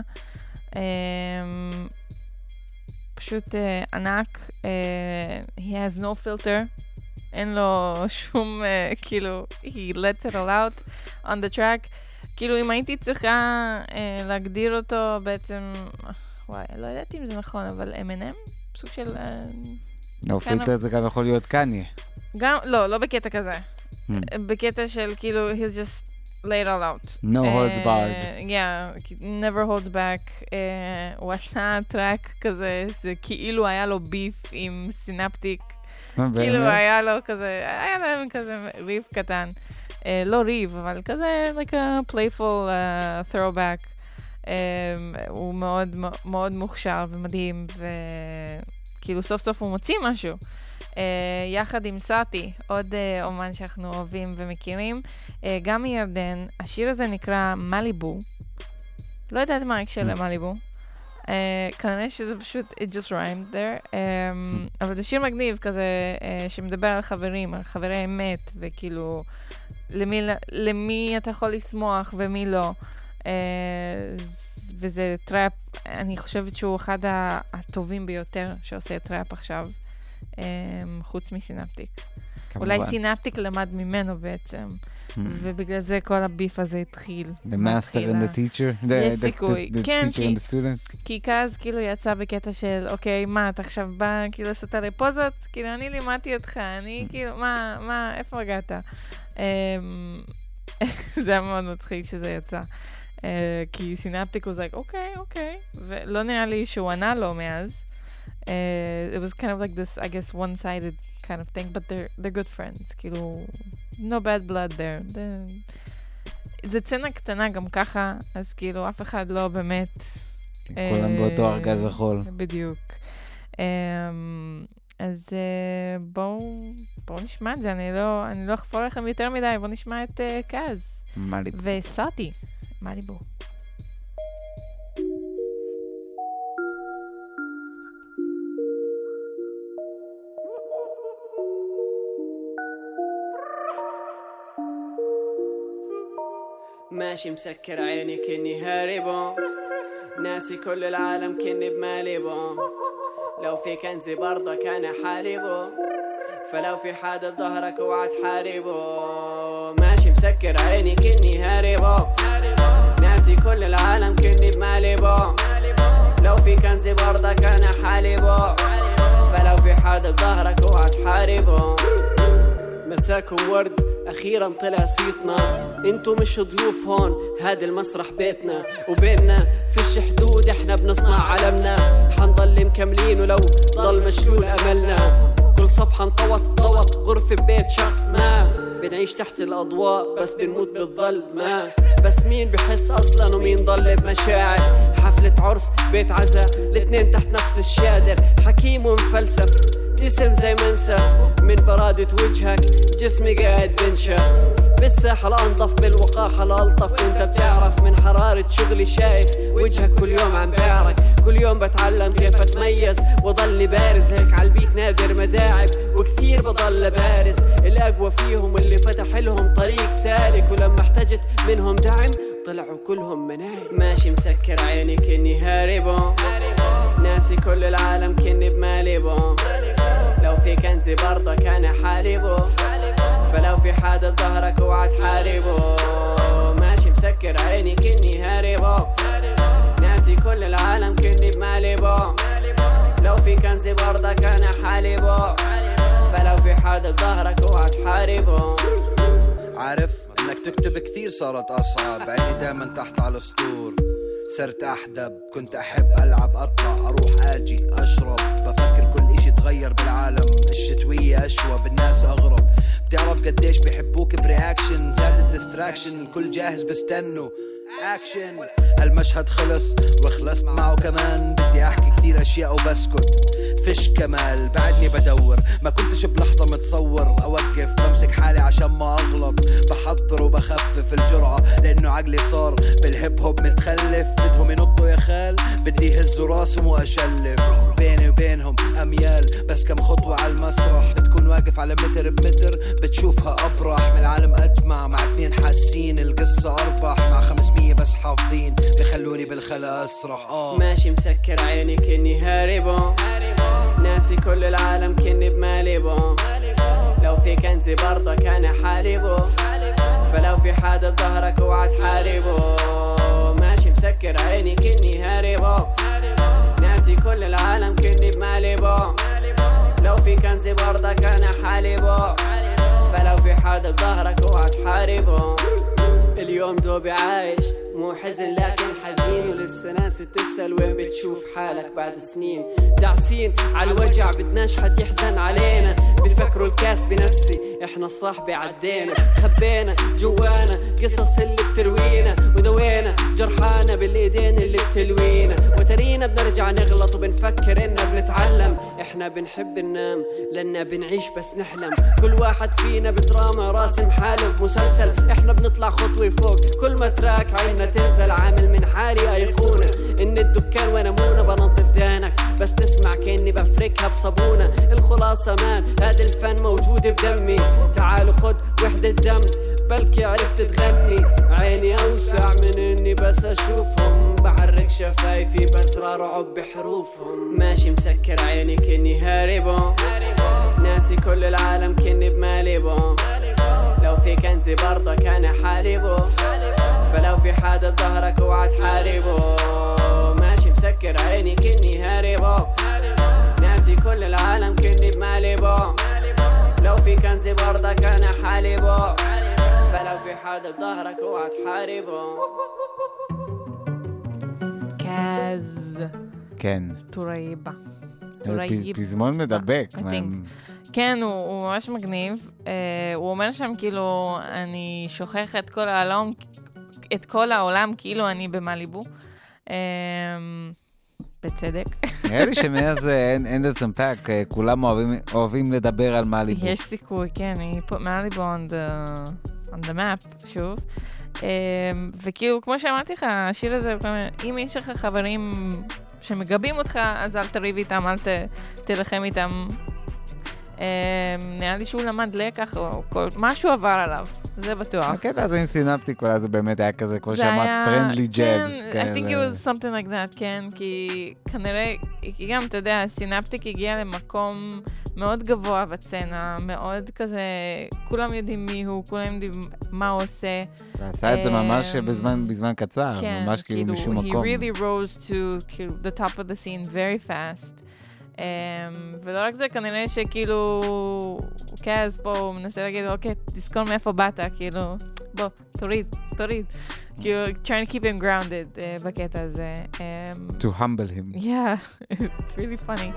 פשוט ענק. He has no filter. אין לו שום, כאילו, he lets it all out on the track. כאילו, אם הייתי צריכה להגדיר אותו בעצם, וואי, לא ידעתי אם זה נכון, אבל M&M, סוג של... no filter זה גם יכול להיות קניה. גם, לא בקטע כזה. בקטע של כאילו, he'll just lay it all out. No holds barred. Yeah, never holds back. הוא עשה טרק כזה, זה כאילו היה לו ביף עם סינפטיק. כאילו היה לו כזה, היה להם כזה ריב קטן. לא ריב, אבל כזה, like a playful throwback. הוא מאוד מאוד מוכשר ומדהים, וכאילו סוף סוף הוא מוציא משהו. יחד עם סאטי, עוד אומן שאנחנו אוהבים ומכירים, גם מירדן. השיר הזה נקרא מליבו. לא יודעת מה ההקשר למליבו. כנראה שזה פשוט, it just rhymed there. אבל זה שיר מגניב כזה, שמדבר על חברים, על חברי אמת, וכאילו, למי אתה יכול לשמוח ומי לא. וזה טראפ, אני חושבת שהוא אחד הטובים ביותר שעושה טראפ עכשיו. חוץ מסינפטיק. אולי סינפטיק למד ממנו בעצם, ובגלל זה כל הביף הזה התחיל. The master and the teacher? יש סיכוי. כן, כי כאז כאילו יצא בקטע של, אוקיי, מה, אתה עכשיו בא כאילו לעשות עלי פוזות? כאילו, אני לימדתי אותך, אני כאילו, מה, איפה הגעת? זה היה מאוד מצחיק שזה יצא. כי סינפטיק הוא זק, אוקיי, ולא נראה לי שהוא ענה לו מאז. It was kind of like this, I guess, one-sided kind of thing, but they're good friends. כאילו, no bad blood there. זה צנה קטנה גם ככה, אז כאילו, אף אחד לא באמת... כולם באותו ארגז החול. בדיוק. אז בואו נשמע את זה, אני לא אחפור לכם יותר מדי, בואו נשמע את קאז. מליבו. וסאטי, מליבו. ماشي مسكر عيني كني هاربو ناسي كل العالم كني بماليبو لو في كنزي برضك أنا حالبو فلو في حدا بظهرك اوعى تحاربو ماشي مسكر عيني كني هاربو ناسي كل العالم كني بماليبو لو في كنزي برضك أنا حالبو فلو في حدا بظهرك اوعى تحاربو مساكم ورد أخيرا طلع صيتنا انتو مش ضيوف هون هاد المسرح بيتنا وبيننا فيش حدود احنا بنصنع علمنا حنضل مكملين ولو ضل مشلول أملنا كل صفحة نطوط غرفة بيت شخص ما بنعيش تحت الأضواء بس بنموت بالظلمة بس مين بحس أصلا ومين ضل بمشاعر حفلة عرس بيت عزا الاتنين تحت نفس الشادر حكيم ومفلسف جسم زي منسف من برادة وجهك جسمي قاعد بنشف بالساحة الأنظف بالوقاحة الألطف وانت بتعرف من حرارة شغلي شايف وجهك كل يوم عم بعرق كل يوم بتعلم كيف أتميز وضلني بارز لهيك عالبيت نادر مداعب وكثير بضل بارز الأقوى فيهم اللي فتح لهم طريق سالك ولما احتجت منهم دعم طلعوا كلهم منايم ماشي مسكر عيني كني هاربو ناسي كل العالم كني بماليبو لو في كنزي برضك أنا حالبو فلو في حدا بظهرك اوعى تحاربو ماشي مسكر عيني كني هاربو ناسي كل العالم كني بماليبو لو في كنزي برضك أنا حالبو فلو في حدا بظهرك اوعى تحاربو عارف انك تكتب كثير صارت اصعب عيني دايما تحت على السطور صرت احدب كنت احب العب اطلع اروح اجي اشرب بفكر كل اشي تغير بالعالم الشتوية اشوى بالناس اغرب بتعرف قديش بيحبوك برياكشن زاد الديستراكشن كل جاهز بستنوا اكشن المشهد خلص وخلصت معه كمان بدي احكي كثير اشياء وبسكت فيش كمال بعدني بدور ما كنتش بلحظة متصور اوقف بمسك حالي عشان ما اغلط بحضر وبخفف الجرعة لانه عقلي صار بالهيب هوب متخلف بدهم ينطوا يا خال بدي يهزوا راسهم واشلف بيني وبينهم اميال بس كم خطوة على المسرح بتكون واقف على متر بمتر بتشوفها ابرح من العالم اجمع مع 2 حاسين القصة اربح مع 500 بس حافظين بخلوني بالخلا اسرح ماشي مسكر عيني كني هاربو ناسي كل العالم كني بماليبو لو في كنزي برضك أنا حالبو فلو في حدا بظهرك اوعى تحاربو ماشي مسكر عيني كني هاربو ناسي كل العالم كني بماليبو لو في كنزي برضك أنا حالبو فلو في حدا بظهرك اوعى تحاربو اليوم دوبي عايش مو حزن لكن حزين ولسه ناس تسأل وين بتشوف حالك بعد سنين دعسين على الوجع بدناش حد يحزن علينا بفكروا الكاس بنسي احنا صاحبي عدينا خبينا جوانا قصص اللي بتروينا ودوينا جرحانا بالايدين اللي بتلوينا وترينا بنرجع نغلط وبنفكر اننا بنتعلم احنا بنحب ننام لأننا بنعيش بس نحلم كل واحد فينا بدراما راسم حاله بمسلسل احنا بنطلع خطوة فوق كل ما تراك عيننا تنزل عامل من حالي أيقونة إن الدكان وانا مونة بنظف دانك بس تسمع كأني بفركها بصابونة الخلاصة مان هذا الفن موجود بدمي تعالوا خد وحدة دم بلكي عرفت تغني عيني أوسع من إني بس أشوفهم بحرك شفايفي بس رعب بحروفهم ماشي مسكر عيني كني هاربو ناسي كل العالم كني بماليبو لو في كنزي برضك أنا حالبو فلو في حدا بظهرك اوعى تحاربو ماشي مسكر عيني كني هاربو ناسي كل العالم كني بماليبو لو في كنزي برضك أنا حالبو فلو في حدا بظهرك اوعى تحاربو קאז. כן. טורייבה. פזמון מדבק. כן, הוא ממש מגניב. הוא אומר שם כאילו, אני שוכח את כל העולם כאילו אני במליבו. בצדק. נראה לי שמאז אנדרסון פאק, כולם אוהבים לדבר על מאליבו. יש סיכוי, כן, היא put מאליבו on the map, שוב. וכאילו, כמו שאמרתי לך, השיר הזה, אם יש לך חברים שמגבים אותך, אז אל תריב איתם, אל תלחם איתם. נראה לי שהוא למד לקח, או משהו עבר עליו, זה בטוח. הקטע הזה עם סינפטיק, אולי זה באמת היה כזה, כמו שאמרת, friendly jabs. כן, I think it was something like that, כן, כי כנראה, גם, אתה יודע, סינפטיק הגיע למקום מאוד גבוה בצנה, מאוד כזה, כולם יודעים מי הוא, כולם יודעים מה הוא עושה. ועשה את זה ממש בזמן קצר, ממש כאילו משום מקום. He really rose to the top of the scene very fast. ולא רק זה, כנראה שכאילו קאז פה הוא מנסה להגיד, אוקיי, תזכור מאיפה באת, כאילו, בוא, תוריד. כאילו, trying to keep him grounded בקטע הזה. To humble him. Yeah, it's really funny.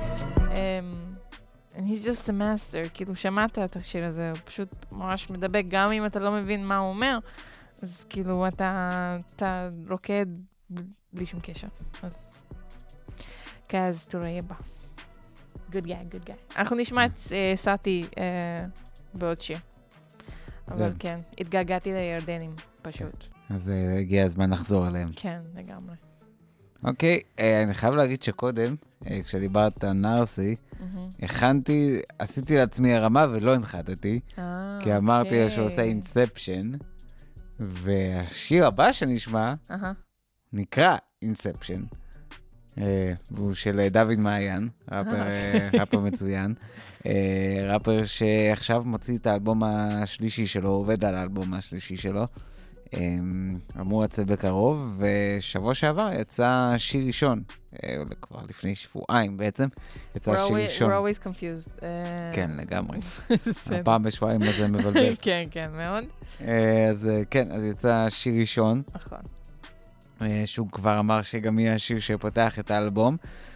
And he's just a master, כאילו, שמעת את השיר הזה, הוא פשוט ממש מדבק, גם אם אתה לא מבין מה הוא אומר, אז כאילו, אתה רוקד בלי שום קשר. אז קאז, תראה בה. Good guy. אנחנו נשמע את סאטי בעוד שיר. אבל כן, התגעגעתי לירדנים, פשוט. אז הגיע הזמן לחזור עליהם. כן, לגמרי. אוקיי, אני חייב להגיד שקודם, כשדיברת על נרסי, עשיתי לעצמי הרמה ולא הנחתתי, כי אמרתי לו שהוא עושה אינספשן, והשיר הבא שנשמע נקרא אינספשן. והוא של דוד מעיין, ראפר מצוין. ראפר שעכשיו מוציא את האלבום השלישי שלו, עובד על האלבום השלישי שלו. אמור לצאת בקרוב, ושבוע שעבר יצא שיר ראשון, כבר לפני שבועיים בעצם, יצא שיר ראשון. We're always confused. כן, לגמרי. הפעם בשבועיים הזה מבלבל. כן, מאוד. אז כן, אז יצא שיר ראשון. נכון. שהוא כבר אמר שגם יהיה השיר שפותח את האלבום,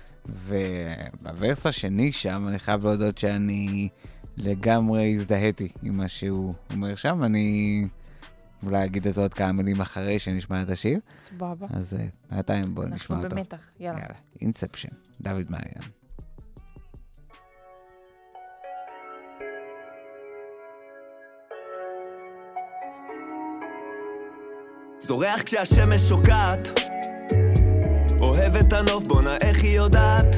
ובוורס השני שם אני חייב להודות שאני לגמרי הזדהיתי עם מה שהוא אומר שם. אני אולי אגיד את זה עוד כמה מילים אחרי שנשמע את השיר. סבבה. אז בינתיים בואו נשמע אותו. אנחנו במתח, יאללה. אינספשן, דוד מעיין. זורח כשהשמש שוקעת, אוהב את הנוף, בונה איך היא יודעת,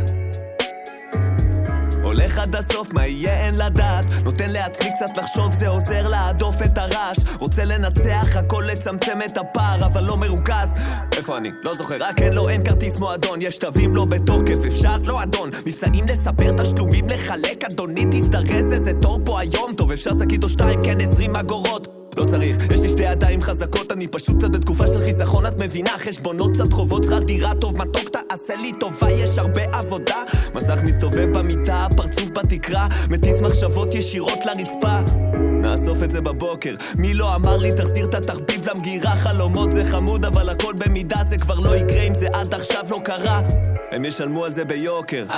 הולך עד הסוף, מה יהיה אין לדעת, נותן לעצמי קצת לחשוב, זה עוזר להדוף את הרעש, רוצה לנצח הכל, לצמצם את הפער, אבל לא מרוכז. איפה אני? לא זוכר, רק אין כרטיס מועדון, יש תווים לא בתוקף, אפשר? לא אדון, ניסעים לספר תשלומים לחלק, אדוני תזדרז איזה תור פה היום, טוב אפשר שקית או שתיים, כן 20 אגורות, לא צריך, יש לי שתי ידיים חזקות, אני פשוט קצת בתקופה של חיסכון, את מבינה, חשבונות קצת חובות, שכר דירה טוב, מתוק תעשה לי טובה, יש הרבה עבודה, מסך מסתובב במיטה, פרצוף בתקרה, מטיס מחשבות ישירות לרצפה, נאסוף את זה בבוקר, מי לא אמר לי תחזיר את התחביב למגירה, חלומות זה חמוד, אבל הכל במידה, זה כבר לא יקרה אם זה עד עכשיו לא קרה, הם ישלמו על זה ביוקר.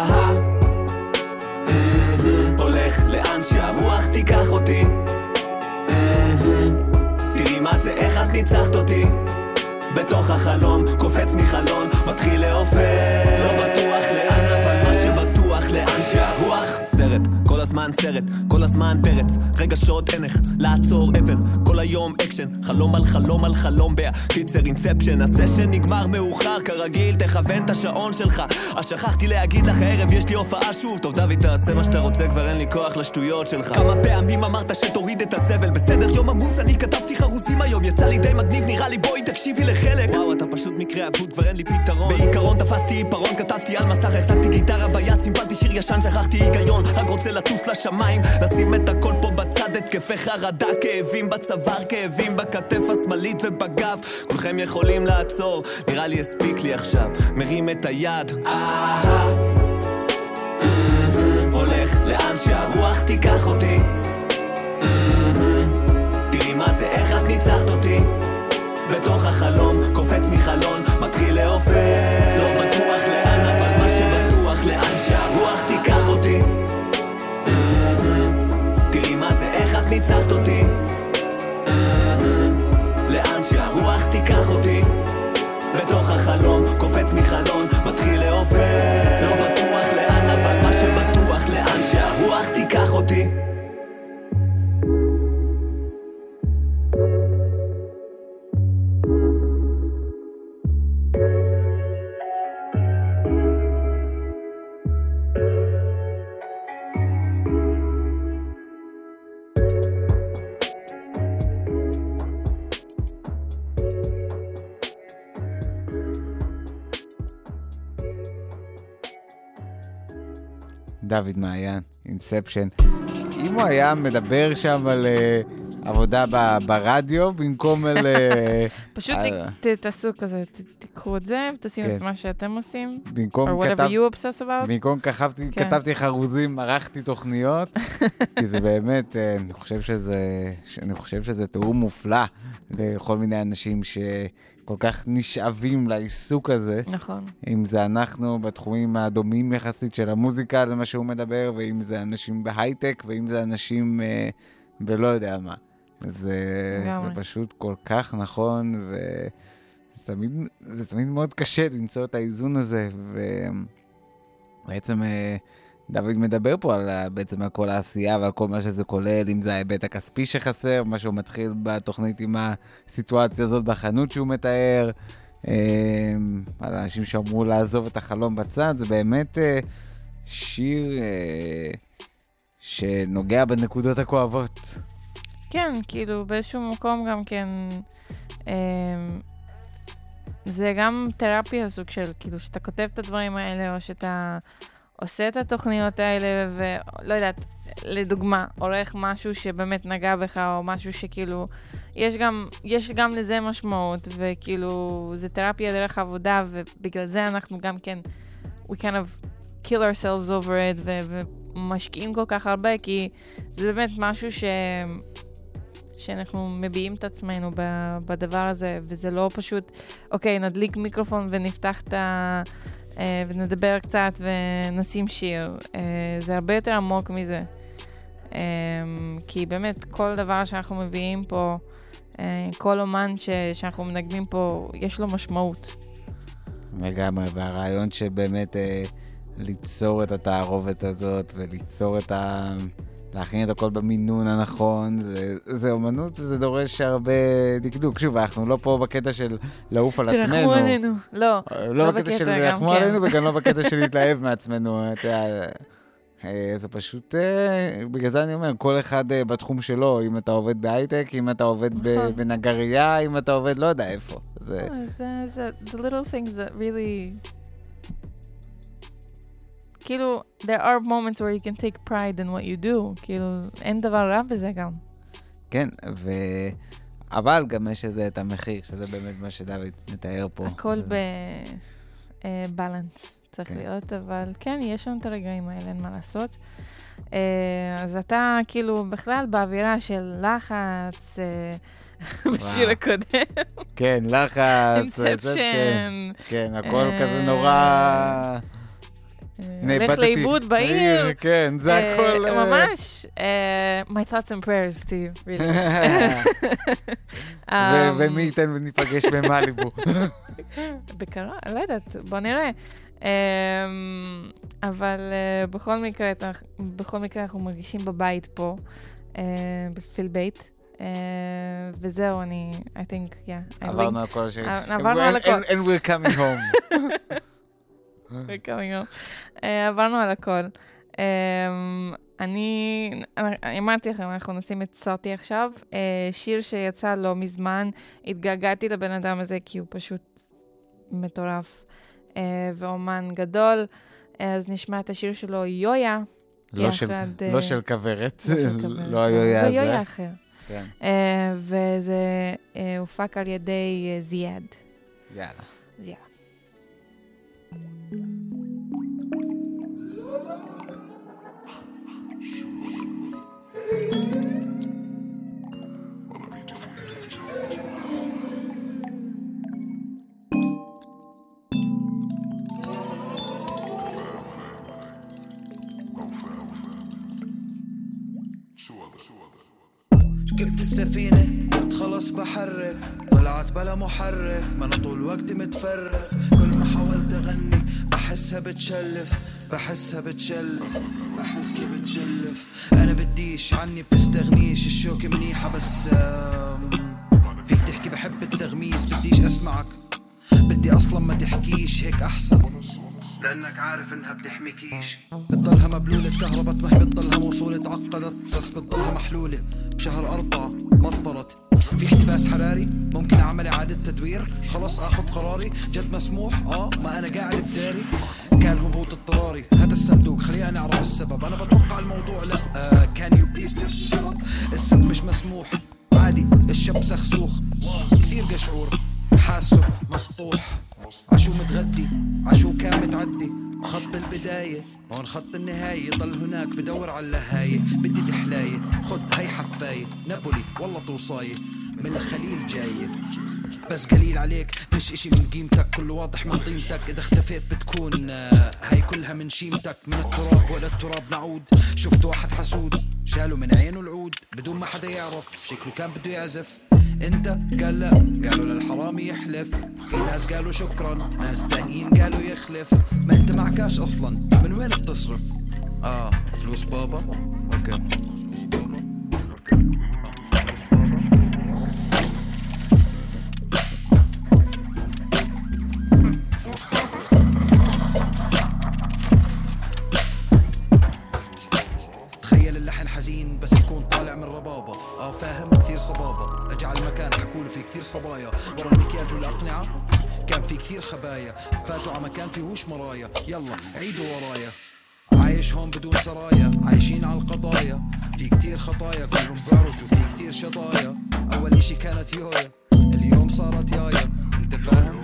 הולך לאן שהרוח תיקח אותי, תראי מה זה, איך את ניצחת אותי בתוך החלום, קופץ מחלון, מתחיל לעופר, לא בטוח לאן, אבל מה שבטוח לאן שהרוח סרט, כל הזמן סרט, כל הזמן פרץ, רגשות אין איך לעצור עבר, כל היום אקשן, חלום על חלום על חלום קיצר אינספשן, הסשן נגמר מאוחר כרגיל, תכוון את השעון שלך, אז שכחתי להגיד לך הערב יש לי הופעה שוב, טוב דוד תעשה מה שאתה רוצה, כבר אין לי כוח לשטויות שלך, כמה פעמים אמרת שתוריד את הזבל, בסדר יום עמוס, אני כתבתי חרוזים היום, יצא לי די מגניב, נראה לי בואי תקשיבי לחלק, וואו אתה פשוט מקרה אבוד, כבר אין לי פתרון, בעיקרון תפסתי עיפרון, כתבתי על מסך, החזקתי גיטרה ביד, סימפלתי שיר ישן, שכחתי היגיון, רק רוצה לטוס לשמיים, לשים את הכל פה בצד, התקפי חרדה, כאבים בצוואר, כאבים בכתף השמאלית ובגב, כולכם יכולים לעצור, נראה לי הספיק לי עכשיו, מרים את היד, הולך לאן שהרוח תיקח אותי, תראי מה זה, איך את ניצחת אותי בתוך החלום, קופץ מחלון, מתחיל לעופר, לא בטוח לאן, אבל מה שבטוח לאן שהרוח תיקח אותי, תראי מה זה, איך את ניצחת אותי, לאן שהרוח תיקח אותי בתוך החלום, קופץ מחלון, מתחיל לעופר, לא דוד מעיין, אינספשן. אם הוא היה מדבר שם על עבודה ברדיו, במקום על... פשוט תעשו כזה, תיקחו את זה, ותשימו את מה שאתם עושים. במקום or whatever you obsess about. במקום כתבתי חרוזים, ערכתי תוכניות, כי זה באמת, אני חושב שזה תיאור מופלא לכל מיני אנשים שכל כך נשאבים לעיסוק הזה. נכון. אם זה אנחנו בתחומים הדומים יחסית של המוזיקה, למה שהוא מדבר, ואם זה אנשים בהייטק, ואם זה אנשים ולא יודע מה. זה פשוט כל כך נכון, וזה תמיד מאוד קשה למצוא את האיזון הזה, ובעצם דוד מדבר פה בעצם על כל העשייה ועל כל מה שזה כולל, אם זה ההיבט הכספי שחסר, מה שהוא מתחיל בתוכנית עם הסיטואציה הזאת בחנות שהוא מתאר, על אנשים שאמרו לעזוב את החלום בצד, זה באמת שיר שנוגע בנקודות הכואבות. כן, כאילו באיזשהו מקום גם כן, זה גם תרפיה סוג של, כאילו שאתה כותב את הדברים האלה, או שאתה עושה את התוכניות האלה, ולא יודעת, לדוגמה, עורך משהו שבאמת נגע בך, או משהו שכאילו, יש גם לזה משמעות, וכאילו, זה תרפיה דרך עבודה, ובגלל זה אנחנו גם כן, we kind of kill ourselves over it, ומשקיעים כל כך הרבה, כי זה באמת משהו שאנחנו מביעים את עצמנו בדבר הזה, וזה לא פשוט, אוקיי, נדליק מיקרופון ונפתח את ונדבר קצת ונשים שיר. זה הרבה יותר עמוק מזה. כי באמת כל דבר שאנחנו מביאים פה, כל אומן שאנחנו מנגנים פה, יש לו משמעות. לגמרי, והרעיון שבאמת ליצור את התערובת הזאת, וליצור את להכין את הכל במינון הנכון, זה אומנות וזה דורש הרבה דקדוק. שוב, אנחנו לא פה בקטע של לעוף על עצמנו. תרחמו עלינו. לא בקטע של תרחמו עלינו, וגם לא בקטע של להתלהב מעצמנו. זה פשוט, בגלל זה אני אומר, כל אחד בתחום שלו, אם אתה עובד בהייטק, אם אתה עובד בנגרייה, אם אתה עובד לא יודע איפה. זה the little things that really... כאילו, there are moments where you can take pride in what you do. כאילו, אין דבר רע בזה גם. כן, אבל גם יש את המחיר, שזה באמת מה שדוד מתאר פה. הכל בבלנס צריך להיות, אבל כן, יש לנו את הרגעים האלה, אין מה לעשות. אז אתה כאילו בכלל באווירה של לחץ, בשיר הקודם. כן, לחץ. אינספשן. כן, הכל כזה נורא... לך לאיבוד בעיר. כן, זה הכל... ממש. My thoughts and prayers to you, really. ומי ייתן וניפגש במאליבו. בקרה, לא יודעת, בוא נראה. אבל בכל מקרה אנחנו מרגישים בבית פה, בפיל בית. וזהו, I think, yeah. עברנו על כל השיר. עברנו על הכל. And we're coming home. עברנו על הכל. אני אמרתי לכם, אנחנו נשים את סרטי עכשיו, שיר שיצא לא מזמן, התגעגעתי לבן אדם הזה כי הוא פשוט מטורף ואומן גדול, אז נשמע את השיר שלו יויה. לא של כוורת, לא היויה הזה. זה יויה אחר. וזה הופק על ידי זיאד. יאללה. זיאד. ركبت السفينة قلت خلص بحرك طلعت بلا محرك ما أنا طول وقتي متفرغ كل ما حاولت أغني بحسها بتشلف أنا بديش عني بتستغنيش الشوكة منيحة بس فيك تحكي بحب التغميس بديش أسمعك بدي أصلا ما تحكيش هيك أحسن لأنك عارف إنها بتحميكيش بتضلها مبلولة كهربت ما هي بتضلها موصولة تعقدت بس بتضلها محلولة بشهر 4 مطرت في احتباس حراري ممكن اعمل اعادة تدوير خلاص اخذ قراري جد مسموح ما انا قاعد بداري كان هبوط اضطراري هذا الصندوق خلينا نعرف السبب انا بتوقع الموضوع لا كان يو بليز جست شوت السب مش مسموح عادي الشب سخسوخ كثير قشعور حاسه مسطوح عشو متغدي عشو كان متعدي خط البداية هون خط النهاية ضل هناك بدور على اللهاية بدي تحلاية خد هاي حفاية نابولي والله توصاية من الخليل جاية بس قليل عليك فيش اشي من قيمتك كله واضح من طينتك اذا اختفيت بتكون هاي كلها من شيمتك من التراب ولا التراب نعود شفت واحد حسود شالوا من عينه العود بدون ما حدا يعرف شكله كان بده يعزف انت قال لا قالوا للحرامي يحلف في ناس قالوا شكرا ناس تانيين قالوا يخلف ما انت معكاش اصلا من وين بتصرف فلوس بابا اوكي حزين بس يكون طالع من ربابة فاهم كثير صبابة اجعل مكان حكولي في كثير صبايا ورا المكياج والأقنعة كان في كثير خبايا فاتوا على مكان فيهوش مرايا يلا عيدوا ورايا عايش هون بدون سرايا عايشين على القضايا في كثير خطايا كلهم بعرضوا في كثير شظايا اول اشي كانت يويا اليوم صارت يايا انت فاهم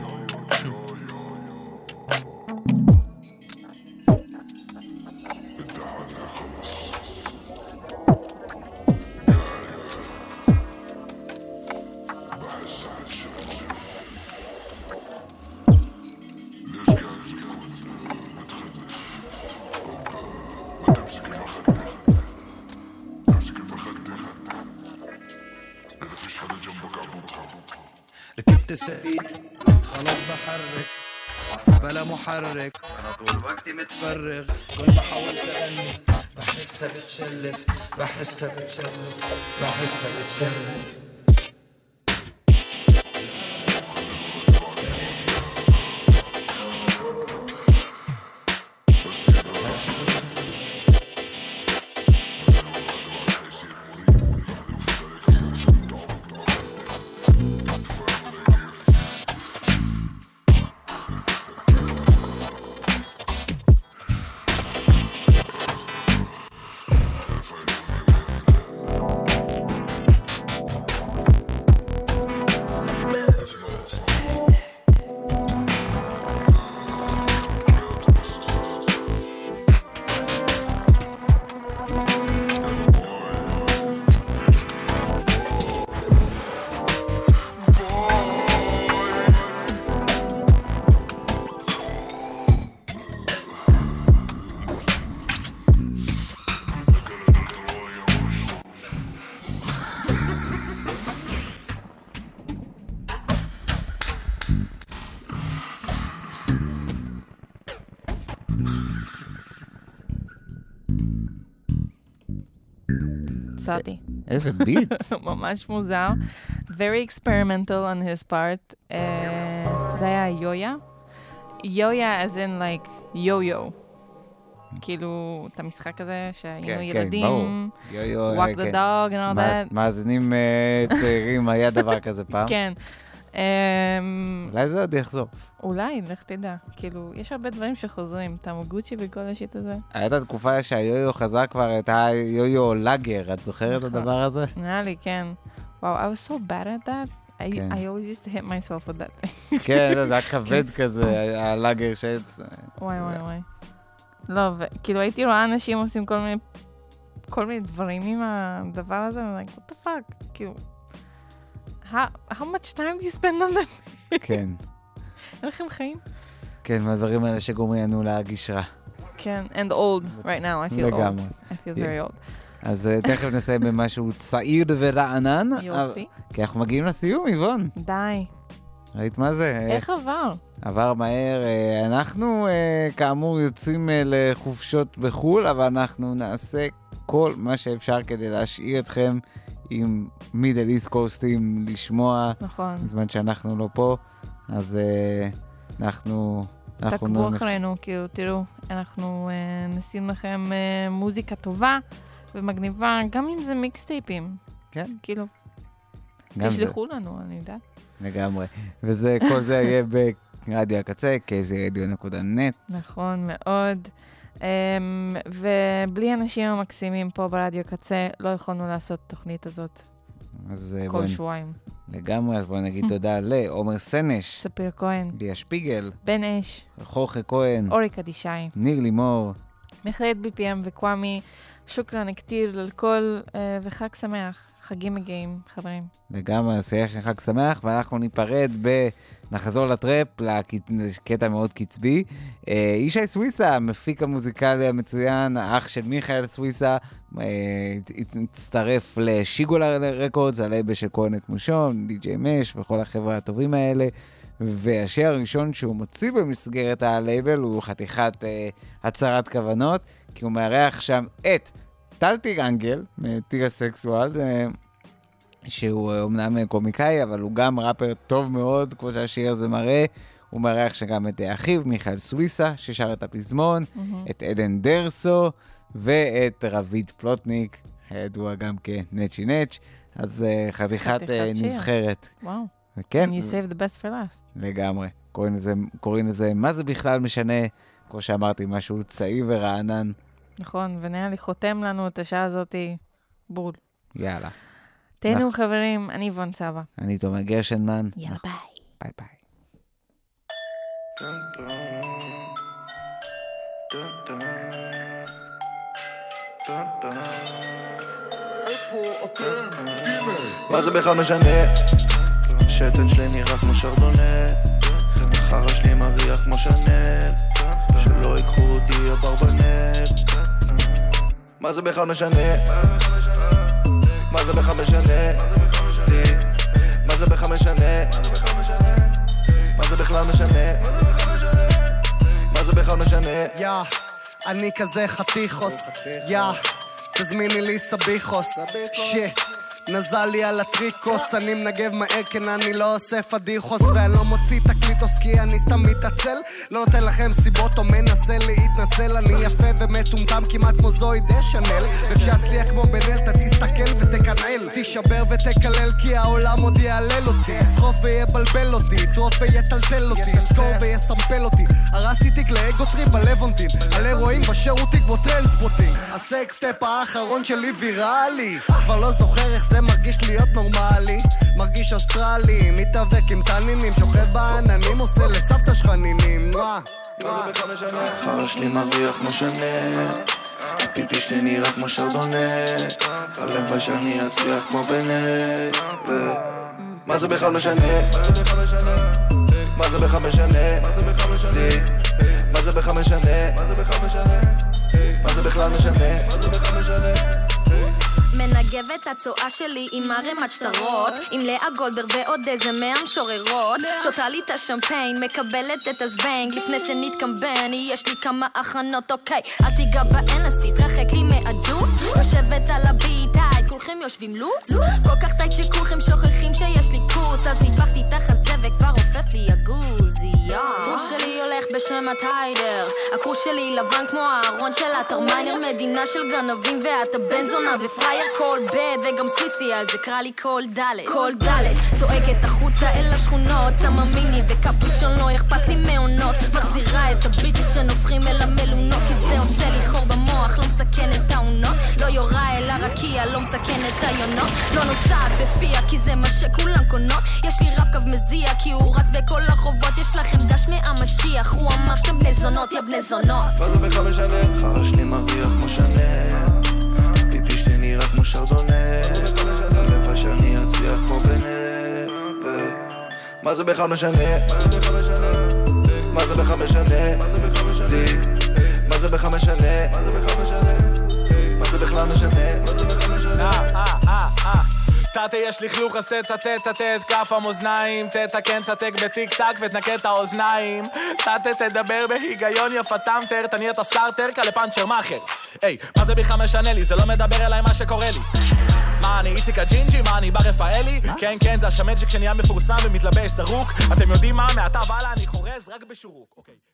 ركبت السفينة خلاص بحرك بلا محرك انا طول وقتي متفرغ كل ما حاولت اغني بحسها بتشلف بحسها بتشلف بحسها بتشلف סעתי. איזה ביט. ממש מוזר. Very experimental on his part. זה היה יויה. יויה as in like yo-yo. כאילו, את המשחק הזה שהיינו ילדים. Walk the dog and all that. מאזינים צעירים, היה דבר כזה פעם. כן. אולי זה עוד יחזור. אולי, לך תדע. כאילו, יש הרבה דברים שחוזרים. טאמוגוצ'י וכל השיט הזה. הייתה תקופה שהיו-יו חזר כבר, הייתה יו-יו לגר. את זוכרת את הדבר הזה? נראה לי, כן. וואו, I was so bad at that. I always used to hit myself with that. כן, זה היה כבד כזה, הלאגר שץ. וואי, וואי, וואי. לא, כאילו הייתי רואה אנשים עושים כל מיני דברים עם הדבר הזה, ואני like, what the fuck? כאילו, how much time do you spend on that? כן. אין לכם חיים? כן, מהדברים האלה שגורמים לנו להרגיש רע. כן, and old, right now, I feel old. I feel very old. אז תכף נסיים במשהו צעיר ורענן. יופי. כי אנחנו מגיעים לסיום, איבון. די. ראית מה זה? איך עבר? עבר מהר. אנחנו כאמור יוצאים לחופשות בחול, אבל אנחנו נעשה כל מה שאפשר כדי להשאיר אתכם עם מידל איסט קוסטים לשמוע. נכון. בזמן שאנחנו לא פה, אז אנחנו... תעקבו אחרינו, כאילו, תראו, אנחנו נשים לכם מוזיקה טובה ומגניבה, גם אם זה מיקסטייפים. כן. כאילו, תשלחו לנו, אני יודעת. לגמרי. וכל זה יהיה ברדיו הקצה, kzradio.net. נכון, מאוד. ובלי אנשים המקסימים פה ברדיו קצה, לא יכולנו לעשות תוכנית הזאת כל שבועיים. לגמרי, אז בואו נגיד תודה לעומר סנש, ספיר כהן, ליה שפיגל, בן אש, חורכה כהן, אורי קדישאי, ניר לימור, מכללת BPM וקוואמי. שוקרן כתיר לכל, וחג שמח, חגים מגיעים, חברים. לגמרי, שיהיה חג שמח, ואנחנו ניפרד נחזור לטראפ, לקטע מאוד קצבי. ישי סוויסה, המפיק המוזיקלי המצוין, האח של מיכאל סוויסה, הצטרף לשיגולה רקורדס, הלייבל של כהנת מושון, די.ג'יי מש וכל החברה הטובים האלה. והשיר הראשון שהוא מוציא במסגרת הלייבל הוא חתיכת הצהרת כוונות, כי הוא מארח שם את טלטי אנגל, מטירה סקסואל, שהוא אומנם קומיקאי, אבל הוא גם ראפר טוב מאוד, כמו שהשיר הזה מראה. הוא מארח שגם את אחיו, מיכאל סוויסה, ששר את הפזמון, את עדן דרסו, ואת רביד פלוטניק, הידוע גם כנצ'י נץ'. אז חתיכת נבחרת. וואו. כן. And you save the best for last. לגמרי. קוראים לזה, מה זה בכלל משנה? כמו שאמרתי, משהו צעיר ורענן. נכון, ונראה לי חותם לנו את השעה הזאת בול. יאללה. תהנו חברים, אני וון סבא. אני תומר גרשנמן. יאללה ביי. ביי ביי. מה זה בכלל משנה? השתן שלי נראה כמו שרדונה, החרא שלי מריח כמו שנל, שלא ייקחו אותי הברבנט. מה זה בכלל משנה? מה זה בכלל משנה? מה זה בכלל משנה? מה זה בכלל משנה? מה זה בכלל משנה? יא, אני כזה חתיכוס, יא, תזמיני לי סביחוס, שיט. נזל לי על הטריקוס, אני מנגב מהר, כן אני לא עושה פדיחוס, ואני לא מוציא תקליטוס כי אני סתם מתעצל, לא נותן לכם סיבות או מנסה להתנצל, אני יפה ומטומטם כמעט כמו זוי דה שנל, וכשאצליח כמו בנל אתה תסתכל ותקנאל, תשבר ותקלל כי העולם עוד יעלל אותי, סחוף ויבלבל אותי, טרוף ויטלטל אותי, סקור ויסמפל אותי, הרסתי תיק לאגוטרי בלוונטין, על אירועים בשירותי כמו טרנספוטינג, הסקסטפ האחרון שלי ויראלי, כבר לא זוכר איך זה מרגיש להיות נורמלי, מרגיש אוסטרלי, מתאבק עם תנינים, שוכב בעננים, עושה לסבתא שכנינים. החרא שלי מריח כמו שנל, הפיפי שלי נראה כמו שרדונה, הלוואי שאני אצליח כמו בנט. מה זה בכלל משנה? מה זה בכלל משנה? מה זה בכלל משנה? מה זה בכלל משנה? מנגבת הצועה שלי עם ערימת שטרות, עם לאה גולדברג ועוד איזה 100 משוררות, שותה לי את השמפיין, מקבלת את הזבנג לפני שנתקמבן, יש לי כמה הכנות, אוקיי, אל תיגע באנסי, תרחק לי מהג'וס, יושבת על הביט, היי, כולכם יושבים לוס? כל כך טייט שכולכם שוכחים שיש לי קורס, אז ניפחתי את החזה וכבר עופף לי הגוזי. הקרוש שלי הולך בשם הטיידר, הקרוש שלי לבן כמו הארון של הטרמיינר, מדינה של גנבים ואתה בן זונה ופרייר, כל בד וגם סוויסי על זה קרא לי כל דלת, כל דלת צועקת החוצה אל השכונות, שמה מיני וקפוצ'ון, לא אכפת לי מעונות, מחזירה את הביטים שנופכים אל המלונות, כי זה עושה לי חור במוח, לא מסכן את העונות, לא יורה אל הרקיע, לא מסכן את היונות, לא נוסעת בפיה כי זה מה שכולם קונות, יש לי רב קו מזיע כי הוא רץ בכל החובות, יש לכם דש מהמשיח, הוא אמר שאתם בני זונות, יא בני זונות. מה זה בכלל משנה? חרא שלי מריח כמו שנל, פיפי שלי נראה כמו שרדונה, הלוואי שאני אצליח כמו בנט. מה זה בכלל משנה? מה זה בכלל משנה? מה זה בכלל משנה? מה זה בכלל משנה? תתה יש לכלוך אז תת כף המאזניים, תתקן תתק בטיק טק ותנקה את האוזניים, תתה תדבר בהיגיון יפתמתר, תניע את הסארטר כלפנצ'ר מאחר. היי, מה זה בכלל משנה לי? זה לא מדבר אליי מה שקורה לי. מה אני איציק הג'ינג'י? מה אני בר רפאלי? כן כן זה השמד שכשנהיה מפורסם ומתלבש זרוק, אתם יודעים מה? מעתה והלאה אני חורז רק בשורוק.